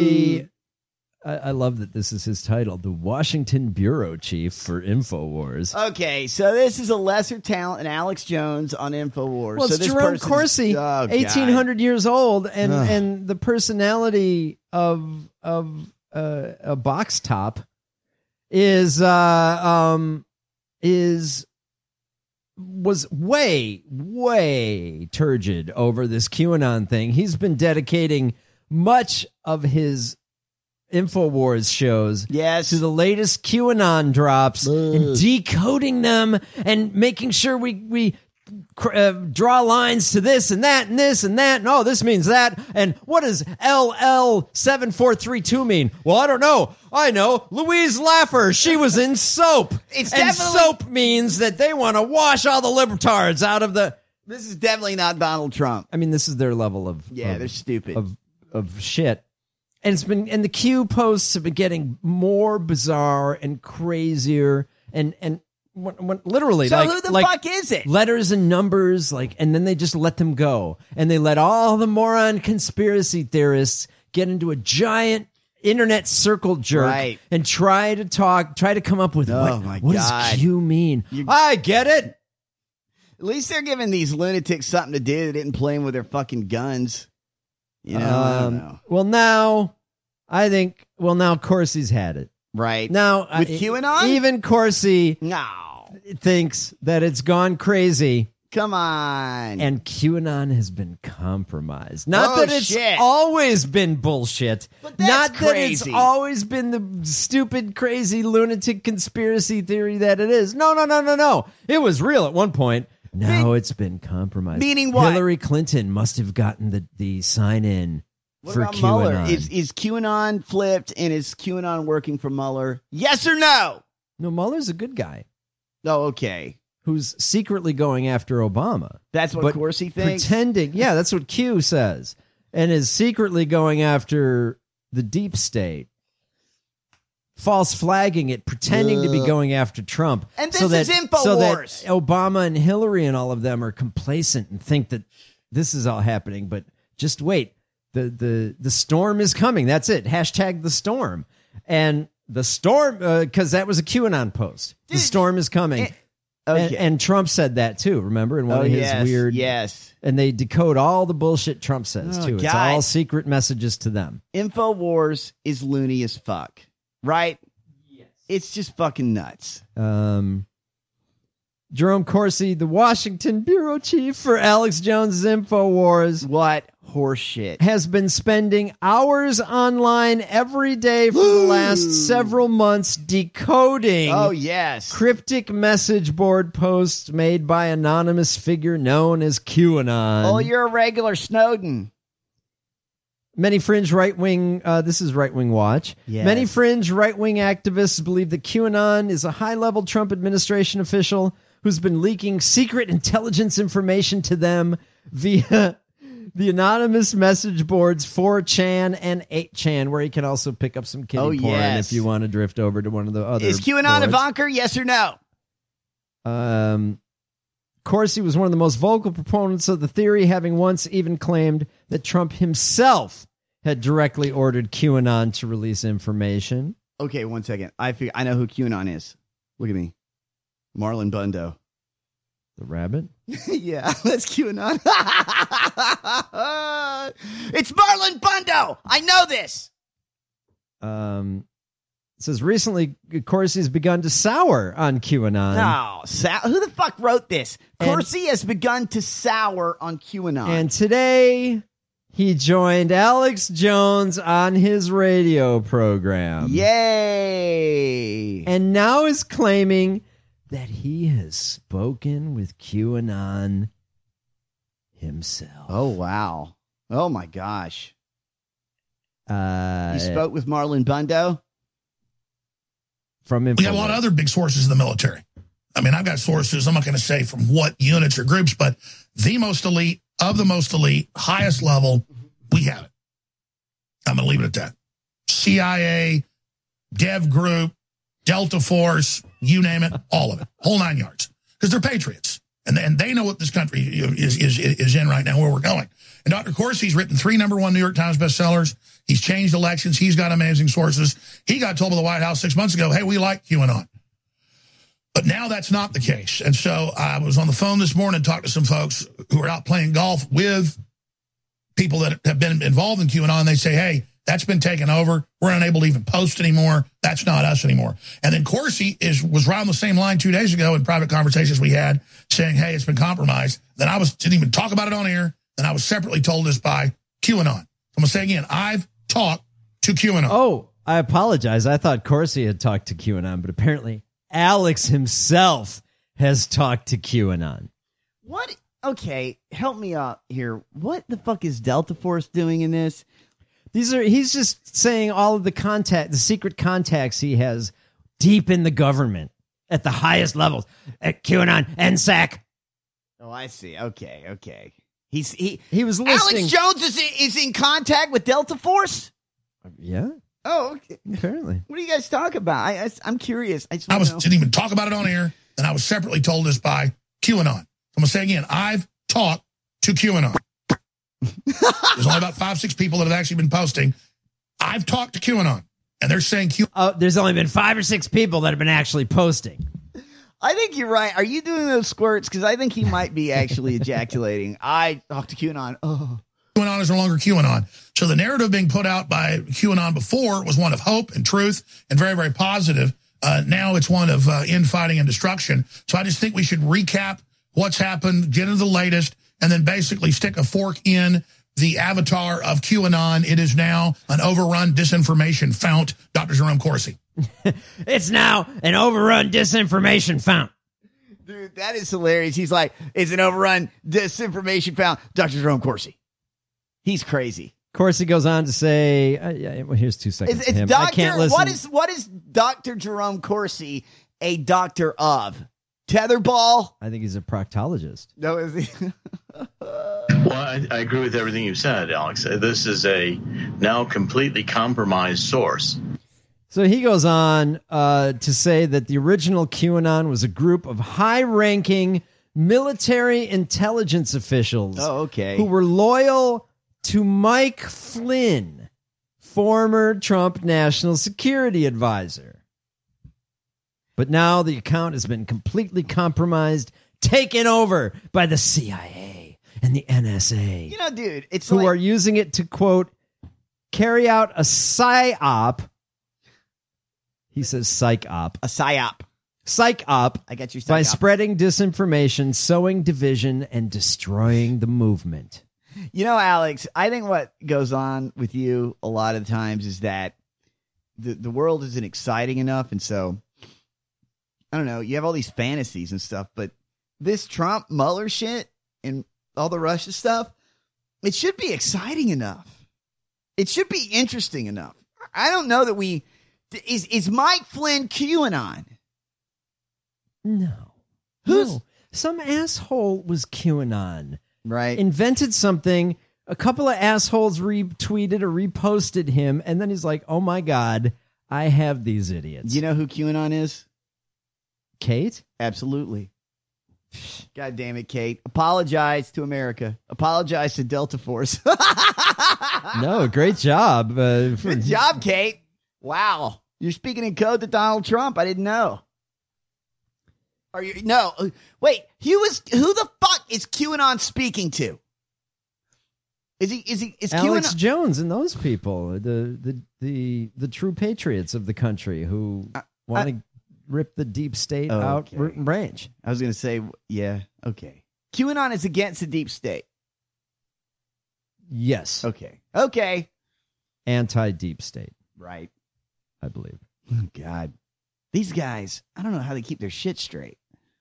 I love that this is his title, the Washington Bureau Chief for InfoWars. Okay, so this is a lesser talent than Alex Jones on InfoWars. Well, it's so this Jerome person's- Corsi, oh, God. 1,800 years old, and the personality of a box top was way turgid over this QAnon thing. He's been dedicating much of his InfoWars shows to the latest QAnon drops and decoding them and making sure we draw lines to this and that and this and that. And oh, this means that. And what does LL7432 mean? Well, I don't know. I know. Louise Laffer. She was in Soap. It's and definitely- Soap means that they want to wash all the libertards out of the... This is definitely not Donald Trump. I mean, this is their level of... They're stupid. Of shit. And the Q posts have been getting more bizarre and crazier and literally, So like, who the like fuck is it? letters and numbers, and then they just let them go, and they let all the moron conspiracy theorists get into a giant internet circle jerk and try to come up with what does Q mean? I get it. At least they're giving these lunatics something to do. They didn't play them with their fucking guns. I don't know. Well, now now Corsi's had it. Right. Now, With QAnon? even Corsi No. thinks that it's gone crazy. Come on. And QAnon has been compromised. Not Oh, that it's shit. always been bullshit. But that's Not that it's crazy. always been the stupid, crazy, lunatic conspiracy theory that it is. No. It was real at one point. Now it's been compromised. Meaning what? Hillary Clinton must have gotten the sign-in What for about QAnon. Mueller? Is QAnon flipped and is QAnon working for Mueller? Yes or no? No, Mueller's a good guy Oh, okay. who's secretly going after Obama. That's what But Corsi thinks? Pretending. Yeah, that's what Q says. and is secretly going after the deep state, false flagging it, pretending to be going after Trump. And this is InfoWars. So that Obama and Hillary and all of them are complacent and think that this is all happening. But just wait. The storm is coming. That's it. Hashtag the storm. And the storm, because that was a QAnon post. The storm is coming. And Trump said that too, remember? In one of his weird... Yes. And they decode all the bullshit Trump says too. It's all secret messages to them. InfoWars is loony as fuck, right? Yes. It's just fucking nuts. Jerome Corsi, the Washington bureau chief for Alex Jones' InfoWars. What horseshit. Has been spending hours online every day for the last several months decoding cryptic message board posts made by anonymous figure known as QAnon. Oh, you're a regular Snowden. Many fringe right-wing, this is Right Wing Watch. Yes. Many fringe right-wing activists believe that QAnon is a high-level Trump administration official who's been leaking secret intelligence information to them via the anonymous message boards 4chan and 8chan, where you can also pick up some kiddie porn if you want to drift over to one of the other Is QAnon Ivanka, yes or no? Corsi was one of the most vocal proponents of the theory, having once even claimed that Trump himself had directly ordered QAnon to release information. Okay, 1 second. I know who QAnon is. Look at me. Marlon Bundo. The rabbit? Yeah, that's QAnon. It's Marlon Bundo. I know this. It says recently Corsi has begun to sour on QAnon. No, who the fuck wrote this? Corsi has begun to sour on QAnon. And today he joined Alex Jones on his radio program. Yay! And now is claiming that he has spoken with QAnon himself. Oh, wow. Oh, my gosh. You spoke with Marlon Bundo? From we got a lot of other big sources in the military. I mean, I've got sources, I'm not going to say from what units or groups, but the most elite, of the most elite, highest level, we have it. I'm going to leave it at that. CIA, Dev Group, Delta Force, you name it, all of it, whole 9 yards, because they're patriots, and they know what this country is in right now, where we're going. And Dr. Corsi's written 3 #1 New York Times bestsellers. He's changed elections. He's got amazing sources. He got told by the White House 6 months ago, hey, we like QAnon. But now that's not the case. And so I was on the phone this morning, talked to some folks who are out playing golf with people that have been involved in QAnon. They say, hey, that's been taken over. We're unable to even post anymore. That's not us anymore. And then Corsi was right on the same line 2 days ago in private conversations we had saying, hey, it's been compromised. Then didn't even talk about it on air. Then I was separately told this by QAnon. I'm going to say again, I've talked to QAnon. Oh, I apologize. I thought Corsi had talked to QAnon, but apparently Alex himself has talked to QAnon. What? Okay, help me out here. What the fuck is Delta Force doing in this? He's just saying all of the secret contacts he has deep in the government at the highest levels at QAnon, NSAC. Oh, I see. Okay. He was listening. Alex Jones is in contact with Delta Force? Yeah. Oh, okay. Apparently. What do you guys talk about? I'm curious. Didn't even talk about it on air. Then I was separately told this by QAnon. I'm going to say again, I've talked to QAnon. There's only about 5-6 people that have actually been posting. I've talked to QAnon, and they're saying there's only been 5 or 6 people that have been actually posting. I think you're right. Are you doing those squirts? Because I think he might be actually ejaculating. I talked to QAnon. Oh. QAnon is no longer QAnon. So the narrative being put out by QAnon before was one of hope and truth and very, very positive. Now it's one of infighting and destruction. So I just think we should recap what's happened, get into the latest, and then basically stick a fork in the avatar of QAnon. It is now an overrun disinformation fount, Dr. Jerome Corsi. It's now an overrun disinformation fount. Dude, that is hilarious. He's like, it's an overrun disinformation fount, Dr. Jerome Corsi. He's crazy. Corsi goes on to say, well, here's 2 seconds. It's Dr. I can't listen. What is Dr. Jerome Corsi a doctor of? Tetherball? I think he's a proctologist. No, is he? Well, I agree with everything you said, Alex. This is a now completely compromised source. So he goes on to say that the original QAnon was a group of high-ranking military intelligence officials who were loyal to Mike Flynn, former Trump national security advisor. But now the account has been completely compromised, taken over by the CIA and the NSA. You know, dude, it's who are using it to, quote, carry out a psyop. He says psych-op. A psyop. Psych-op. I got you, by psych-op. spreading disinformation, sowing division, and destroying the movement. You know, Alex, I think what goes on with you a lot of times is that the world isn't exciting enough. And so, I don't know, you have all these fantasies and stuff, but this Trump Mueller shit and all the Russia stuff, it should be exciting enough. It should be interesting enough. I don't know that we... Is Mike Flynn QAnon? No. No. Some asshole was QAnon. Right. Invented something. A couple of assholes retweeted or reposted him. And then he's like, oh my God, I have these idiots. You know who QAnon is? Kate? Absolutely. God damn it, Kate. Apologize to America. Apologize to Delta Force. No, great job. Good job, Kate. Wow. You're speaking in code to Donald Trump. I didn't know. Are you? No. Wait, who the fuck is QAnon speaking to? Is Alex QAnon Jones and those people, the true patriots of the country who want to rip the deep state out root and branch. I was going to say, yeah, okay. QAnon is against the deep state. Yes. Okay. Anti-deep state. Right. I believe. Oh, God. These guys, I don't know how they keep their shit straight.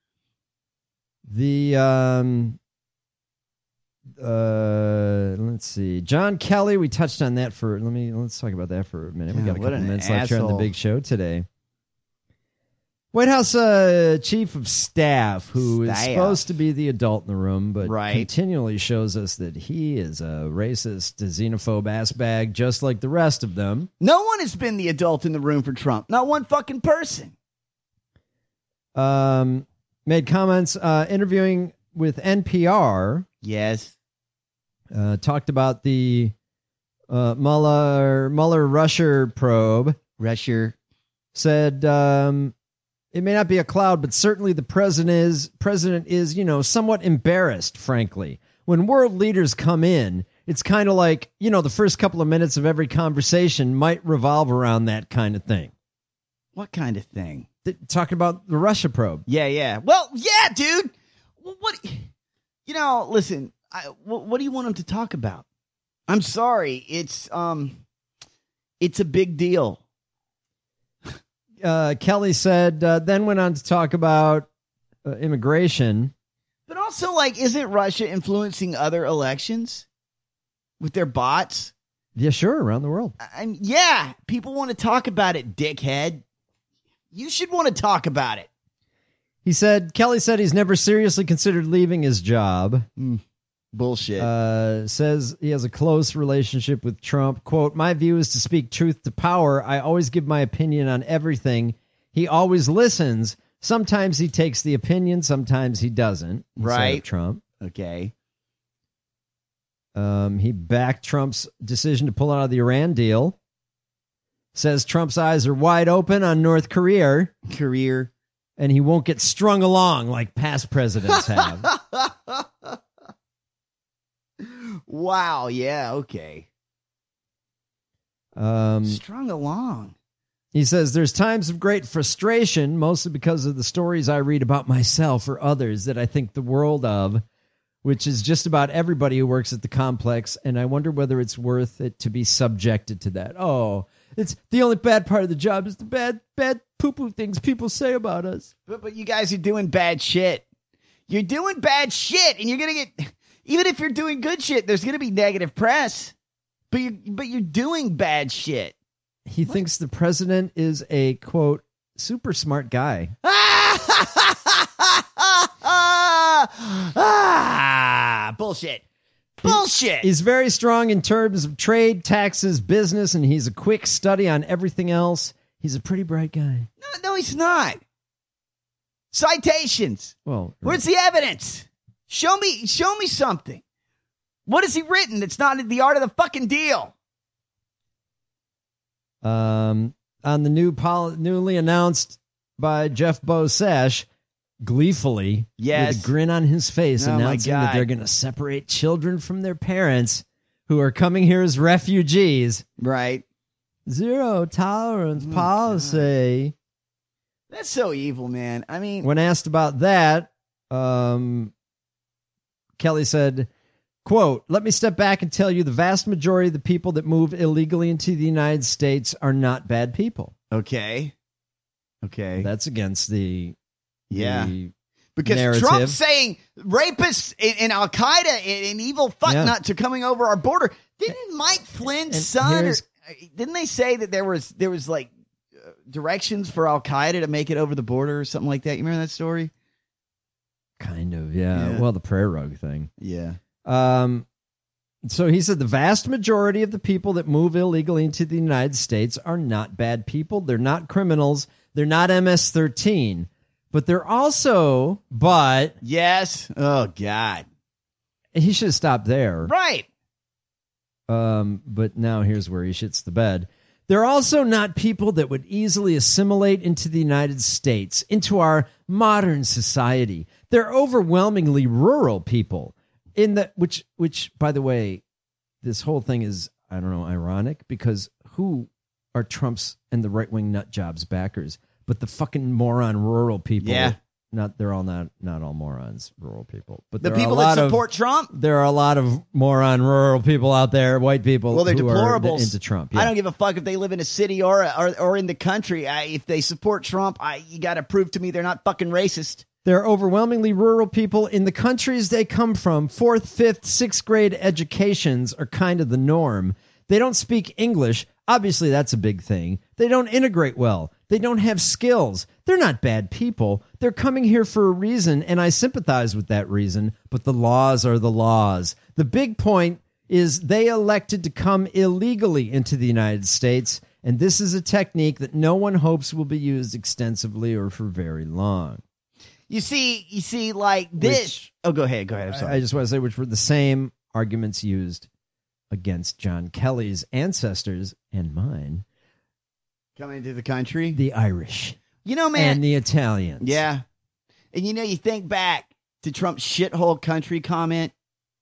Let's see. John Kelly, we touched on that let's talk about that for a minute. We got a couple minutes left here on the big show today. White House Chief of Staff, who is supposed to be the adult in the room, but continually shows us that he is a racist, xenophobe ass bag, just like the rest of them. No one has been the adult in the room for Trump. Not one fucking person. Made comments interviewing with NPR. Yes. Talked about the Mueller-Russia probe. Russia. Said... it may not be a cloud, but certainly the president is, somewhat embarrassed, frankly. When world leaders come in, it's kind of like, the first couple of minutes of every conversation might revolve around that kind of thing. What kind of thing? Talking about the Russia probe. Yeah. Well, yeah, dude. What? Listen, what do you want him to talk about? I'm sorry. It's a big deal. Kelly said, then went on to talk about immigration. But also, isn't Russia influencing other elections with their bots? Yeah, sure, around the world. Yeah, people want to talk about it, dickhead. You should want to talk about it. Kelly said he's never seriously considered leaving his job. Bullshit. Says he has a close relationship with Trump. Quote, my view is to speak truth to power. I always give my opinion on everything. He always listens. Sometimes he takes the opinion. Sometimes he doesn't. Right. Trump. Okay. He backed Trump's decision to pull out of the Iran deal. Says Trump's eyes are wide open on North Korea. And he won't get strung along like past presidents have. Wow, yeah, okay. Strung along. He says there's times of great frustration, mostly because of the stories I read about myself or others that I think the world of, which is just about everybody who works at the complex, and I wonder whether it's worth it to be subjected to that. Oh, it's the only bad part of the job is the bad poo-poo things people say about us. But you guys are doing bad shit. You're doing bad shit, and you're going to get... Even if you're doing good shit, there's going to be negative press. But you're doing bad shit. He thinks the president is a, quote, super smart guy. Bullshit. Bullshit. He's very strong in terms of trade, taxes, business, and he's a quick study on everything else. He's a pretty bright guy. No, he's not. Citations. Well, where's the evidence? Show me something. What has he written that's not in The Art of the Fucking Deal? On the newly announced by Jeff Bosash, gleefully, with a grin on his face, announcing that they're going to separate children from their parents who are coming here as refugees. Right. Zero tolerance policy. That's so evil, man. I mean, when asked about that, Kelly said, quote, "Let me step back and tell you the vast majority of the people that move illegally into the United States are not bad people." Okay. That's against the because narrative. Trump's saying rapists and Al Qaeda and evil fucknuts are coming over our border. Didn't Mike Flynn's son? Didn't they say that there was like directions for Al Qaeda to make it over the border or something like that? You remember that story? Kind of, yeah. Well, the prayer rug thing. Yeah. So he said the vast majority of the people that move illegally into the United States are not bad people. They're not criminals. They're not MS-13. But they're also, yes. Oh, God. He should have stopped there. Right. But now here's where he shits the bed. They're also not people that would easily assimilate into the United States, into our modern society. They're overwhelmingly rural people. Which, by the way, this whole thing is, I don't know, ironic, because who are Trump's and the right-wing nut jobs backers? But the fucking moron rural people. Yeah. They're all not all morons, rural people. But the people that support Trump? There are a lot of moron rural people out there, white people. Well, they're who deplorables. Are into Trump. Yeah. I don't give a fuck if they live in a city or in the country. If they support Trump, you got to prove to me they're not fucking racist. They're overwhelmingly rural people in the countries they come from. 4th, 5th, 6th grade educations are kind of the norm. They don't speak English. Obviously, that's a big thing. They don't integrate well. They don't have skills. They're not bad people. They're coming here for a reason, and I sympathize with that reason, but the laws are the laws. The big point is they elected to come illegally into the United States, and this is a technique that no one hopes will be used extensively or for very long. You see, like this. Go ahead. I'm sorry. I just want to say, which were the same arguments used against John Kelly's ancestors and mine. Coming into the country? The Irish. Man. And the Italians. Yeah. And you think back to Trump's shithole country comment,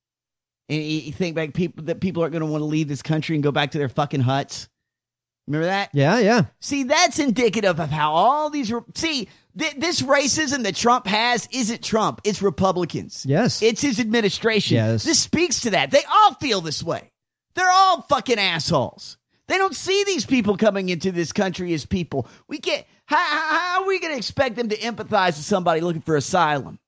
and you think back people aren't going to want to leave this country and go back to their fucking huts. Remember that? Yeah. See, that's indicative of how all these... this racism that Trump has isn't Trump. It's Republicans. Yes. It's his administration. Yes. This speaks to that. They all feel this way. They're all fucking assholes. They don't see these people coming into this country as people. We can't... How are we going to expect them to empathize with somebody looking for asylum?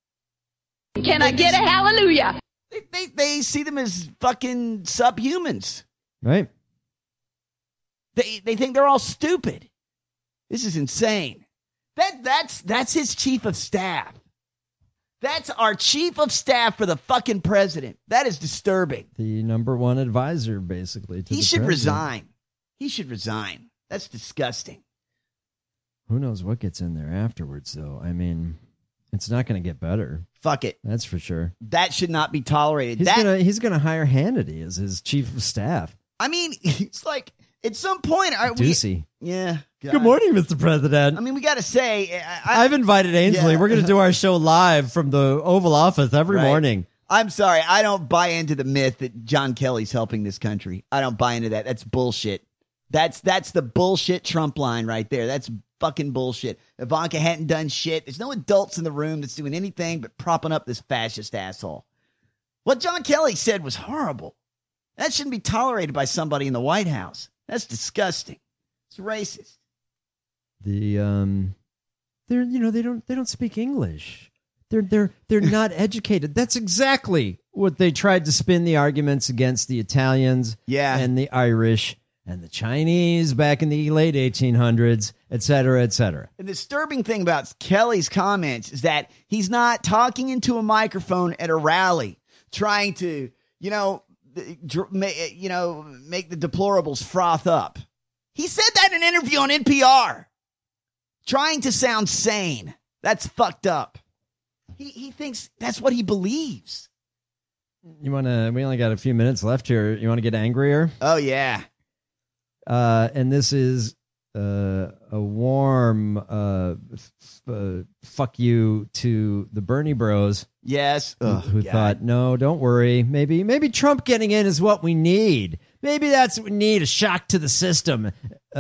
Can I get a hallelujah? They see them as fucking subhumans. Right. They think they're all stupid. This is insane. That's his chief of staff. That's our chief of staff for the fucking president. That is disturbing. The number one advisor, basically. He should resign. He should resign. That's disgusting. Who knows what gets in there afterwards, though? I mean, it's not going to get better. Fuck it. That's for sure. That should not be tolerated. He's gonna hire Hannity as his chief of staff. I mean, it's like at some point, Ducey. Yeah. God. Good morning, Mr. President. I mean, we got to say, I've invited Ainsley. Yeah. We're going to do our show live from the Oval Office every morning. I'm sorry, I don't buy into the myth that John Kelly's helping this country. I don't buy into that. That's bullshit. That's the bullshit Trump line right there. That's fucking bullshit. Ivanka hadn't done shit. There's no adults in the room that's doing anything but propping up this fascist asshole. What John Kelly said was horrible. That shouldn't be tolerated by somebody in the White House. That's disgusting. It's racist. They don't speak English. They're not educated. That's exactly what they tried to spin the arguments against the Italians and the Irish and the Chinese back in the late 1800s, et cetera, et cetera. The disturbing thing about Kelly's comments is that he's not talking into a microphone at a rally trying to, make the deplorables froth up. He said that in an interview on NPR. Trying to sound sane. That's fucked up. He thinks that's what he believes. We only got a few minutes left here. You want to get angrier? Oh, yeah. And this is a warm fuck you to the Bernie bros. Yes. Who thought, no, don't worry. Maybe Trump getting in is what we need. Maybe that's what we need, a shock to the system.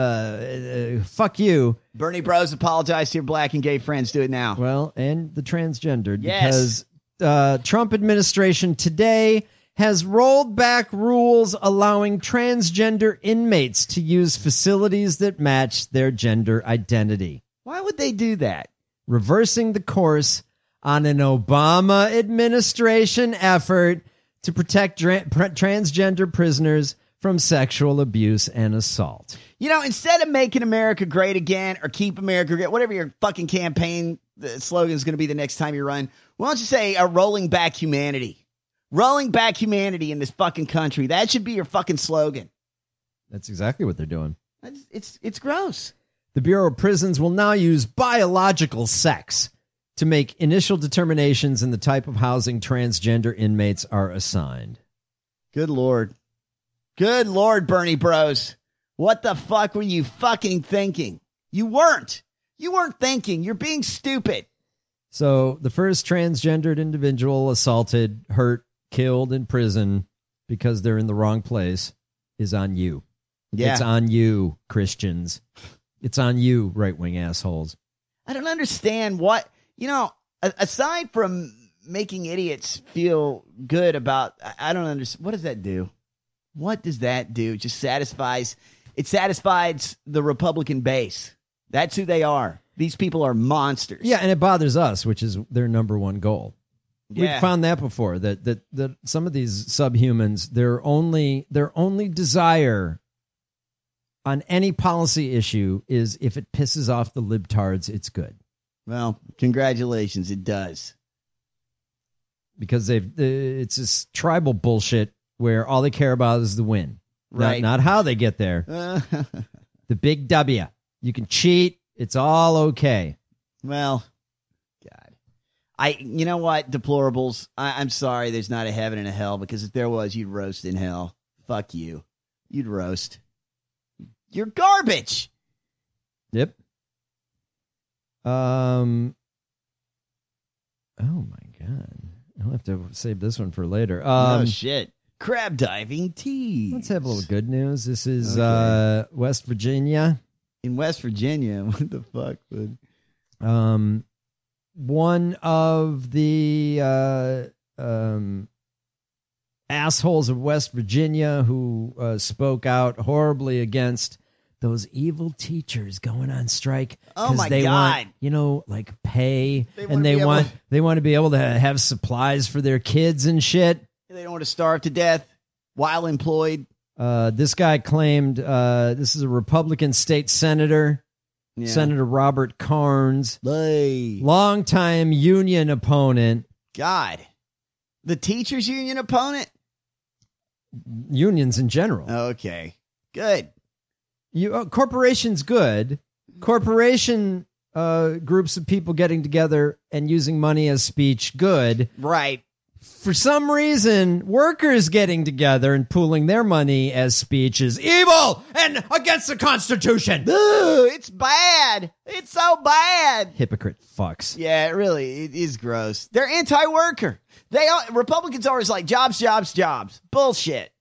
Fuck you. Bernie bros, apologize to your black and gay friends. Do it now. Well, and the transgendered. Yes. Because Trump administration today has rolled back rules allowing transgender inmates to use facilities that match their gender identity. Why would they do that? Reversing the course on an Obama administration effort to protect transgender prisoners from sexual abuse and assault. Instead of making America great again or keep America great, whatever your fucking campaign slogan is going to be the next time you run, why don't you say rolling back humanity? Rolling back humanity in this fucking country. That should be your fucking slogan. That's exactly what they're doing. It's gross. The Bureau of Prisons will now use biological sex to make initial determinations in the type of housing transgender inmates are assigned. Good Lord. Good Lord, Bernie bros. What the fuck were you fucking thinking? You weren't. You weren't thinking. You're being stupid. So the first transgendered individual assaulted, hurt, killed in prison because they're in the wrong place is on you. Yeah. It's on you, Christians. It's on you, right-wing assholes. I don't understand what, aside from making idiots feel good about, I don't understand. What does that do? What does that do? It satisfies the Republican base. That's who they are. These people are monsters. Yeah, and it bothers us, which is their number one goal. Yeah. We've found that before, that some of these subhumans, their only desire on any policy issue is if it pisses off the libtards, it's good. Well, congratulations, it does. Because it's this tribal bullshit where all they care about is the win. Right. Not how they get there. The big W. You can cheat. It's all okay. Well, God. You know what, deplorables? I'm sorry there's not a heaven and a hell, because if there was, you'd roast in hell. Fuck you. You'd roast. You're garbage. Yep. Oh my God. I'll have to save this one for later. Oh shit. Crab diving tea. Let's have a little good news. This is West Virginia. In West Virginia? What the fuck, dude? One of the assholes of West Virginia who spoke out horribly against those evil teachers going on strike. Oh my they God. Want, pay, and they want to be able to have supplies for their kids and shit. They don't want to starve to death while employed. This guy claimed, this is a Republican state senator, Senator Robert Carnes, longtime union opponent. God, the teachers union opponent? Unions in general. Okay, good. Corporations good. Corporation groups of people getting together and using money as speech good. Right. For some reason, workers getting together and pooling their money as speech is evil and against the Constitution. Ooh, it's bad. It's so bad. Hypocrite fucks. Yeah, it is gross. They're anti-worker. Republicans are always like jobs, jobs, jobs. Bullshit.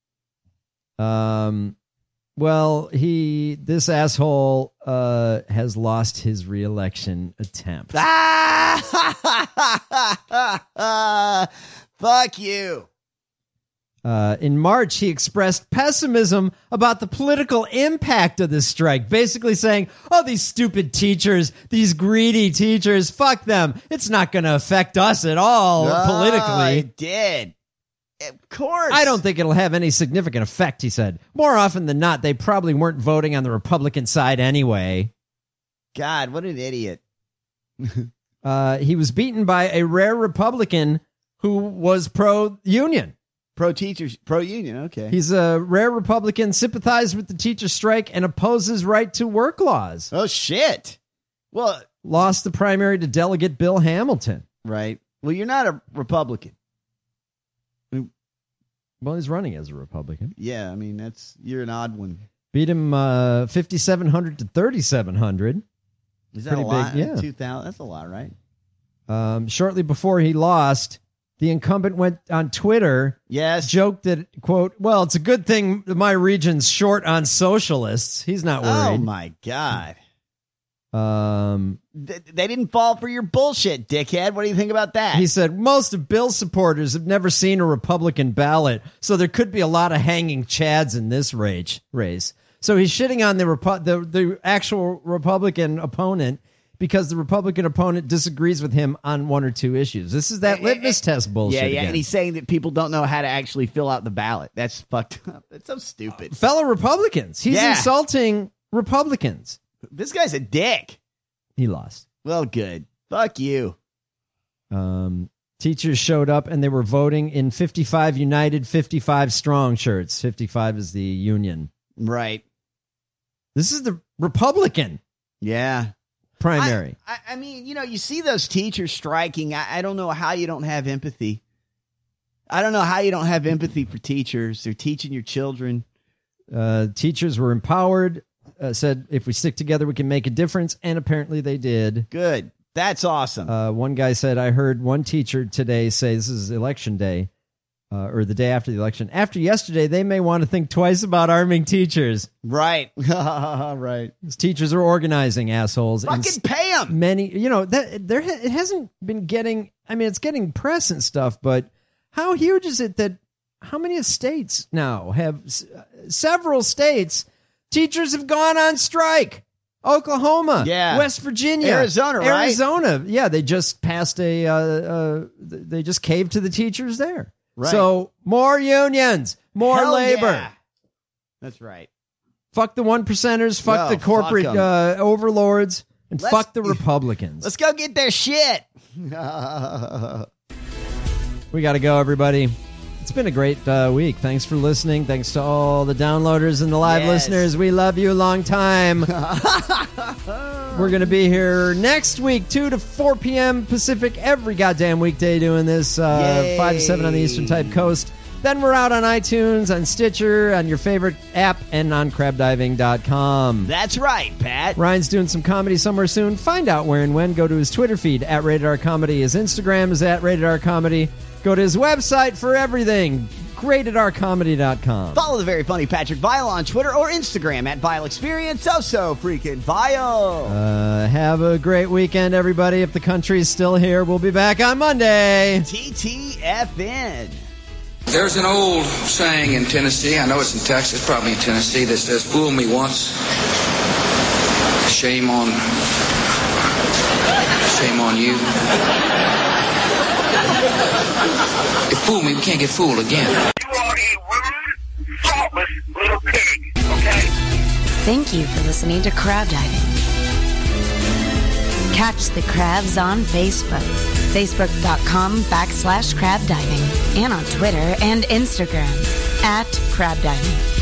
Well, this asshole has lost his re-election attempt. Fuck you. In March, he expressed pessimism about the political impact of this strike, basically saying, oh, these stupid teachers, these greedy teachers, fuck them. It's not going to affect us at all politically. It did. Of course. I don't think it'll have any significant effect, he said. More often than not, they probably weren't voting on the Republican side anyway. God, what an idiot. He was beaten by a rare Republican who was pro-union, Pro-teachers, pro-union, okay. He's a rare Republican, sympathized with the teacher strike, and opposes right to work laws. Oh, shit. Well, lost the primary to Delegate Bill Hamilton. Right. Well, you're not a Republican. Well, he's running as a Republican. Yeah, I mean, you're an odd one. Beat him 5,700 to 3,700. Is that Pretty a lot? big, yeah. 2,000. That's a lot, right? Shortly before he lost, the incumbent went on Twitter. Yes. Joked that, quote, well, it's a good thing my region's short on socialists. He's not worried. Oh, my God. They didn't fall for your bullshit, dickhead. What do you think about that? He said, most of Bill's supporters have never seen a Republican ballot, so there could be a lot of hanging chads in this race. So he's shitting on the actual Republican opponent because the Republican opponent disagrees with him on one or two issues. This is that litmus test bullshit. Yeah, again. and he's saying that people don't know how to actually fill out the ballot. That's fucked up. That's so stupid. Fellow Republicans. He's insulting Republicans. This guy's a dick. He lost. Well, good. Fuck you. Teachers showed up and they were voting in 55 United, 55 Strong shirts. 55 is the union. Right. This is the Republican. Yeah. Primary. I mean, you see those teachers striking. I don't know how you don't have empathy. I don't know how you don't have empathy for teachers. They're teaching your children. Teachers were empowered, said if we stick together, we can make a difference. And apparently they did. Good. That's awesome. One guy said, I heard one teacher today say, this is election day, or the day after the election. After yesterday, they may want to think twice about arming teachers. Right. Right. These teachers are organizing, assholes. Fucking pay them. Many, it hasn't been getting, it's getting press and stuff, but how huge is it that how many states now have, several states, teachers have gone on strike? Oklahoma, West Virginia, Arizona, right? Arizona. Yeah, they just passed they just caved to the teachers there. Right. So more unions, more labor. Yeah. That's right. Fuck the 1%ers, fuck the corporate overlords, and fuck the Republicans. Let's go get their shit. We got to go, everybody. It's been a great week. Thanks for listening. Thanks to all the downloaders and the live listeners. We love you. Long time. We're going to be here next week, 2 to 4 p.m. Pacific, every goddamn weekday doing this, 5 to 7 on the Eastern Type Coast. Then we're out on iTunes, on Stitcher, on your favorite app, and on crabdiving.com. That's right, Pat. Ryan's doing some comedy somewhere soon. Find out where and when. Go to his Twitter feed, @RatedRComedy. His Instagram is @RatedRComedy. Go to his website for everything, GratedRComedy.com. Follow the very funny Patrick Vile on Twitter or Instagram @VileExperience. So freaking Vile. Have a great weekend, everybody. If the country's still here, we'll be back on Monday. TTFN. There's an old saying in Tennessee, I know it's in Texas, probably in Tennessee, that says, fool me once, shame on you. If fool me, we can't get fooled again. You are a rude, thoughtless little pig, okay? Thank you for listening to Crab Diving. Catch the crabs on Facebook. Facebook.com/crabdiving. And on Twitter and Instagram @crabdiving.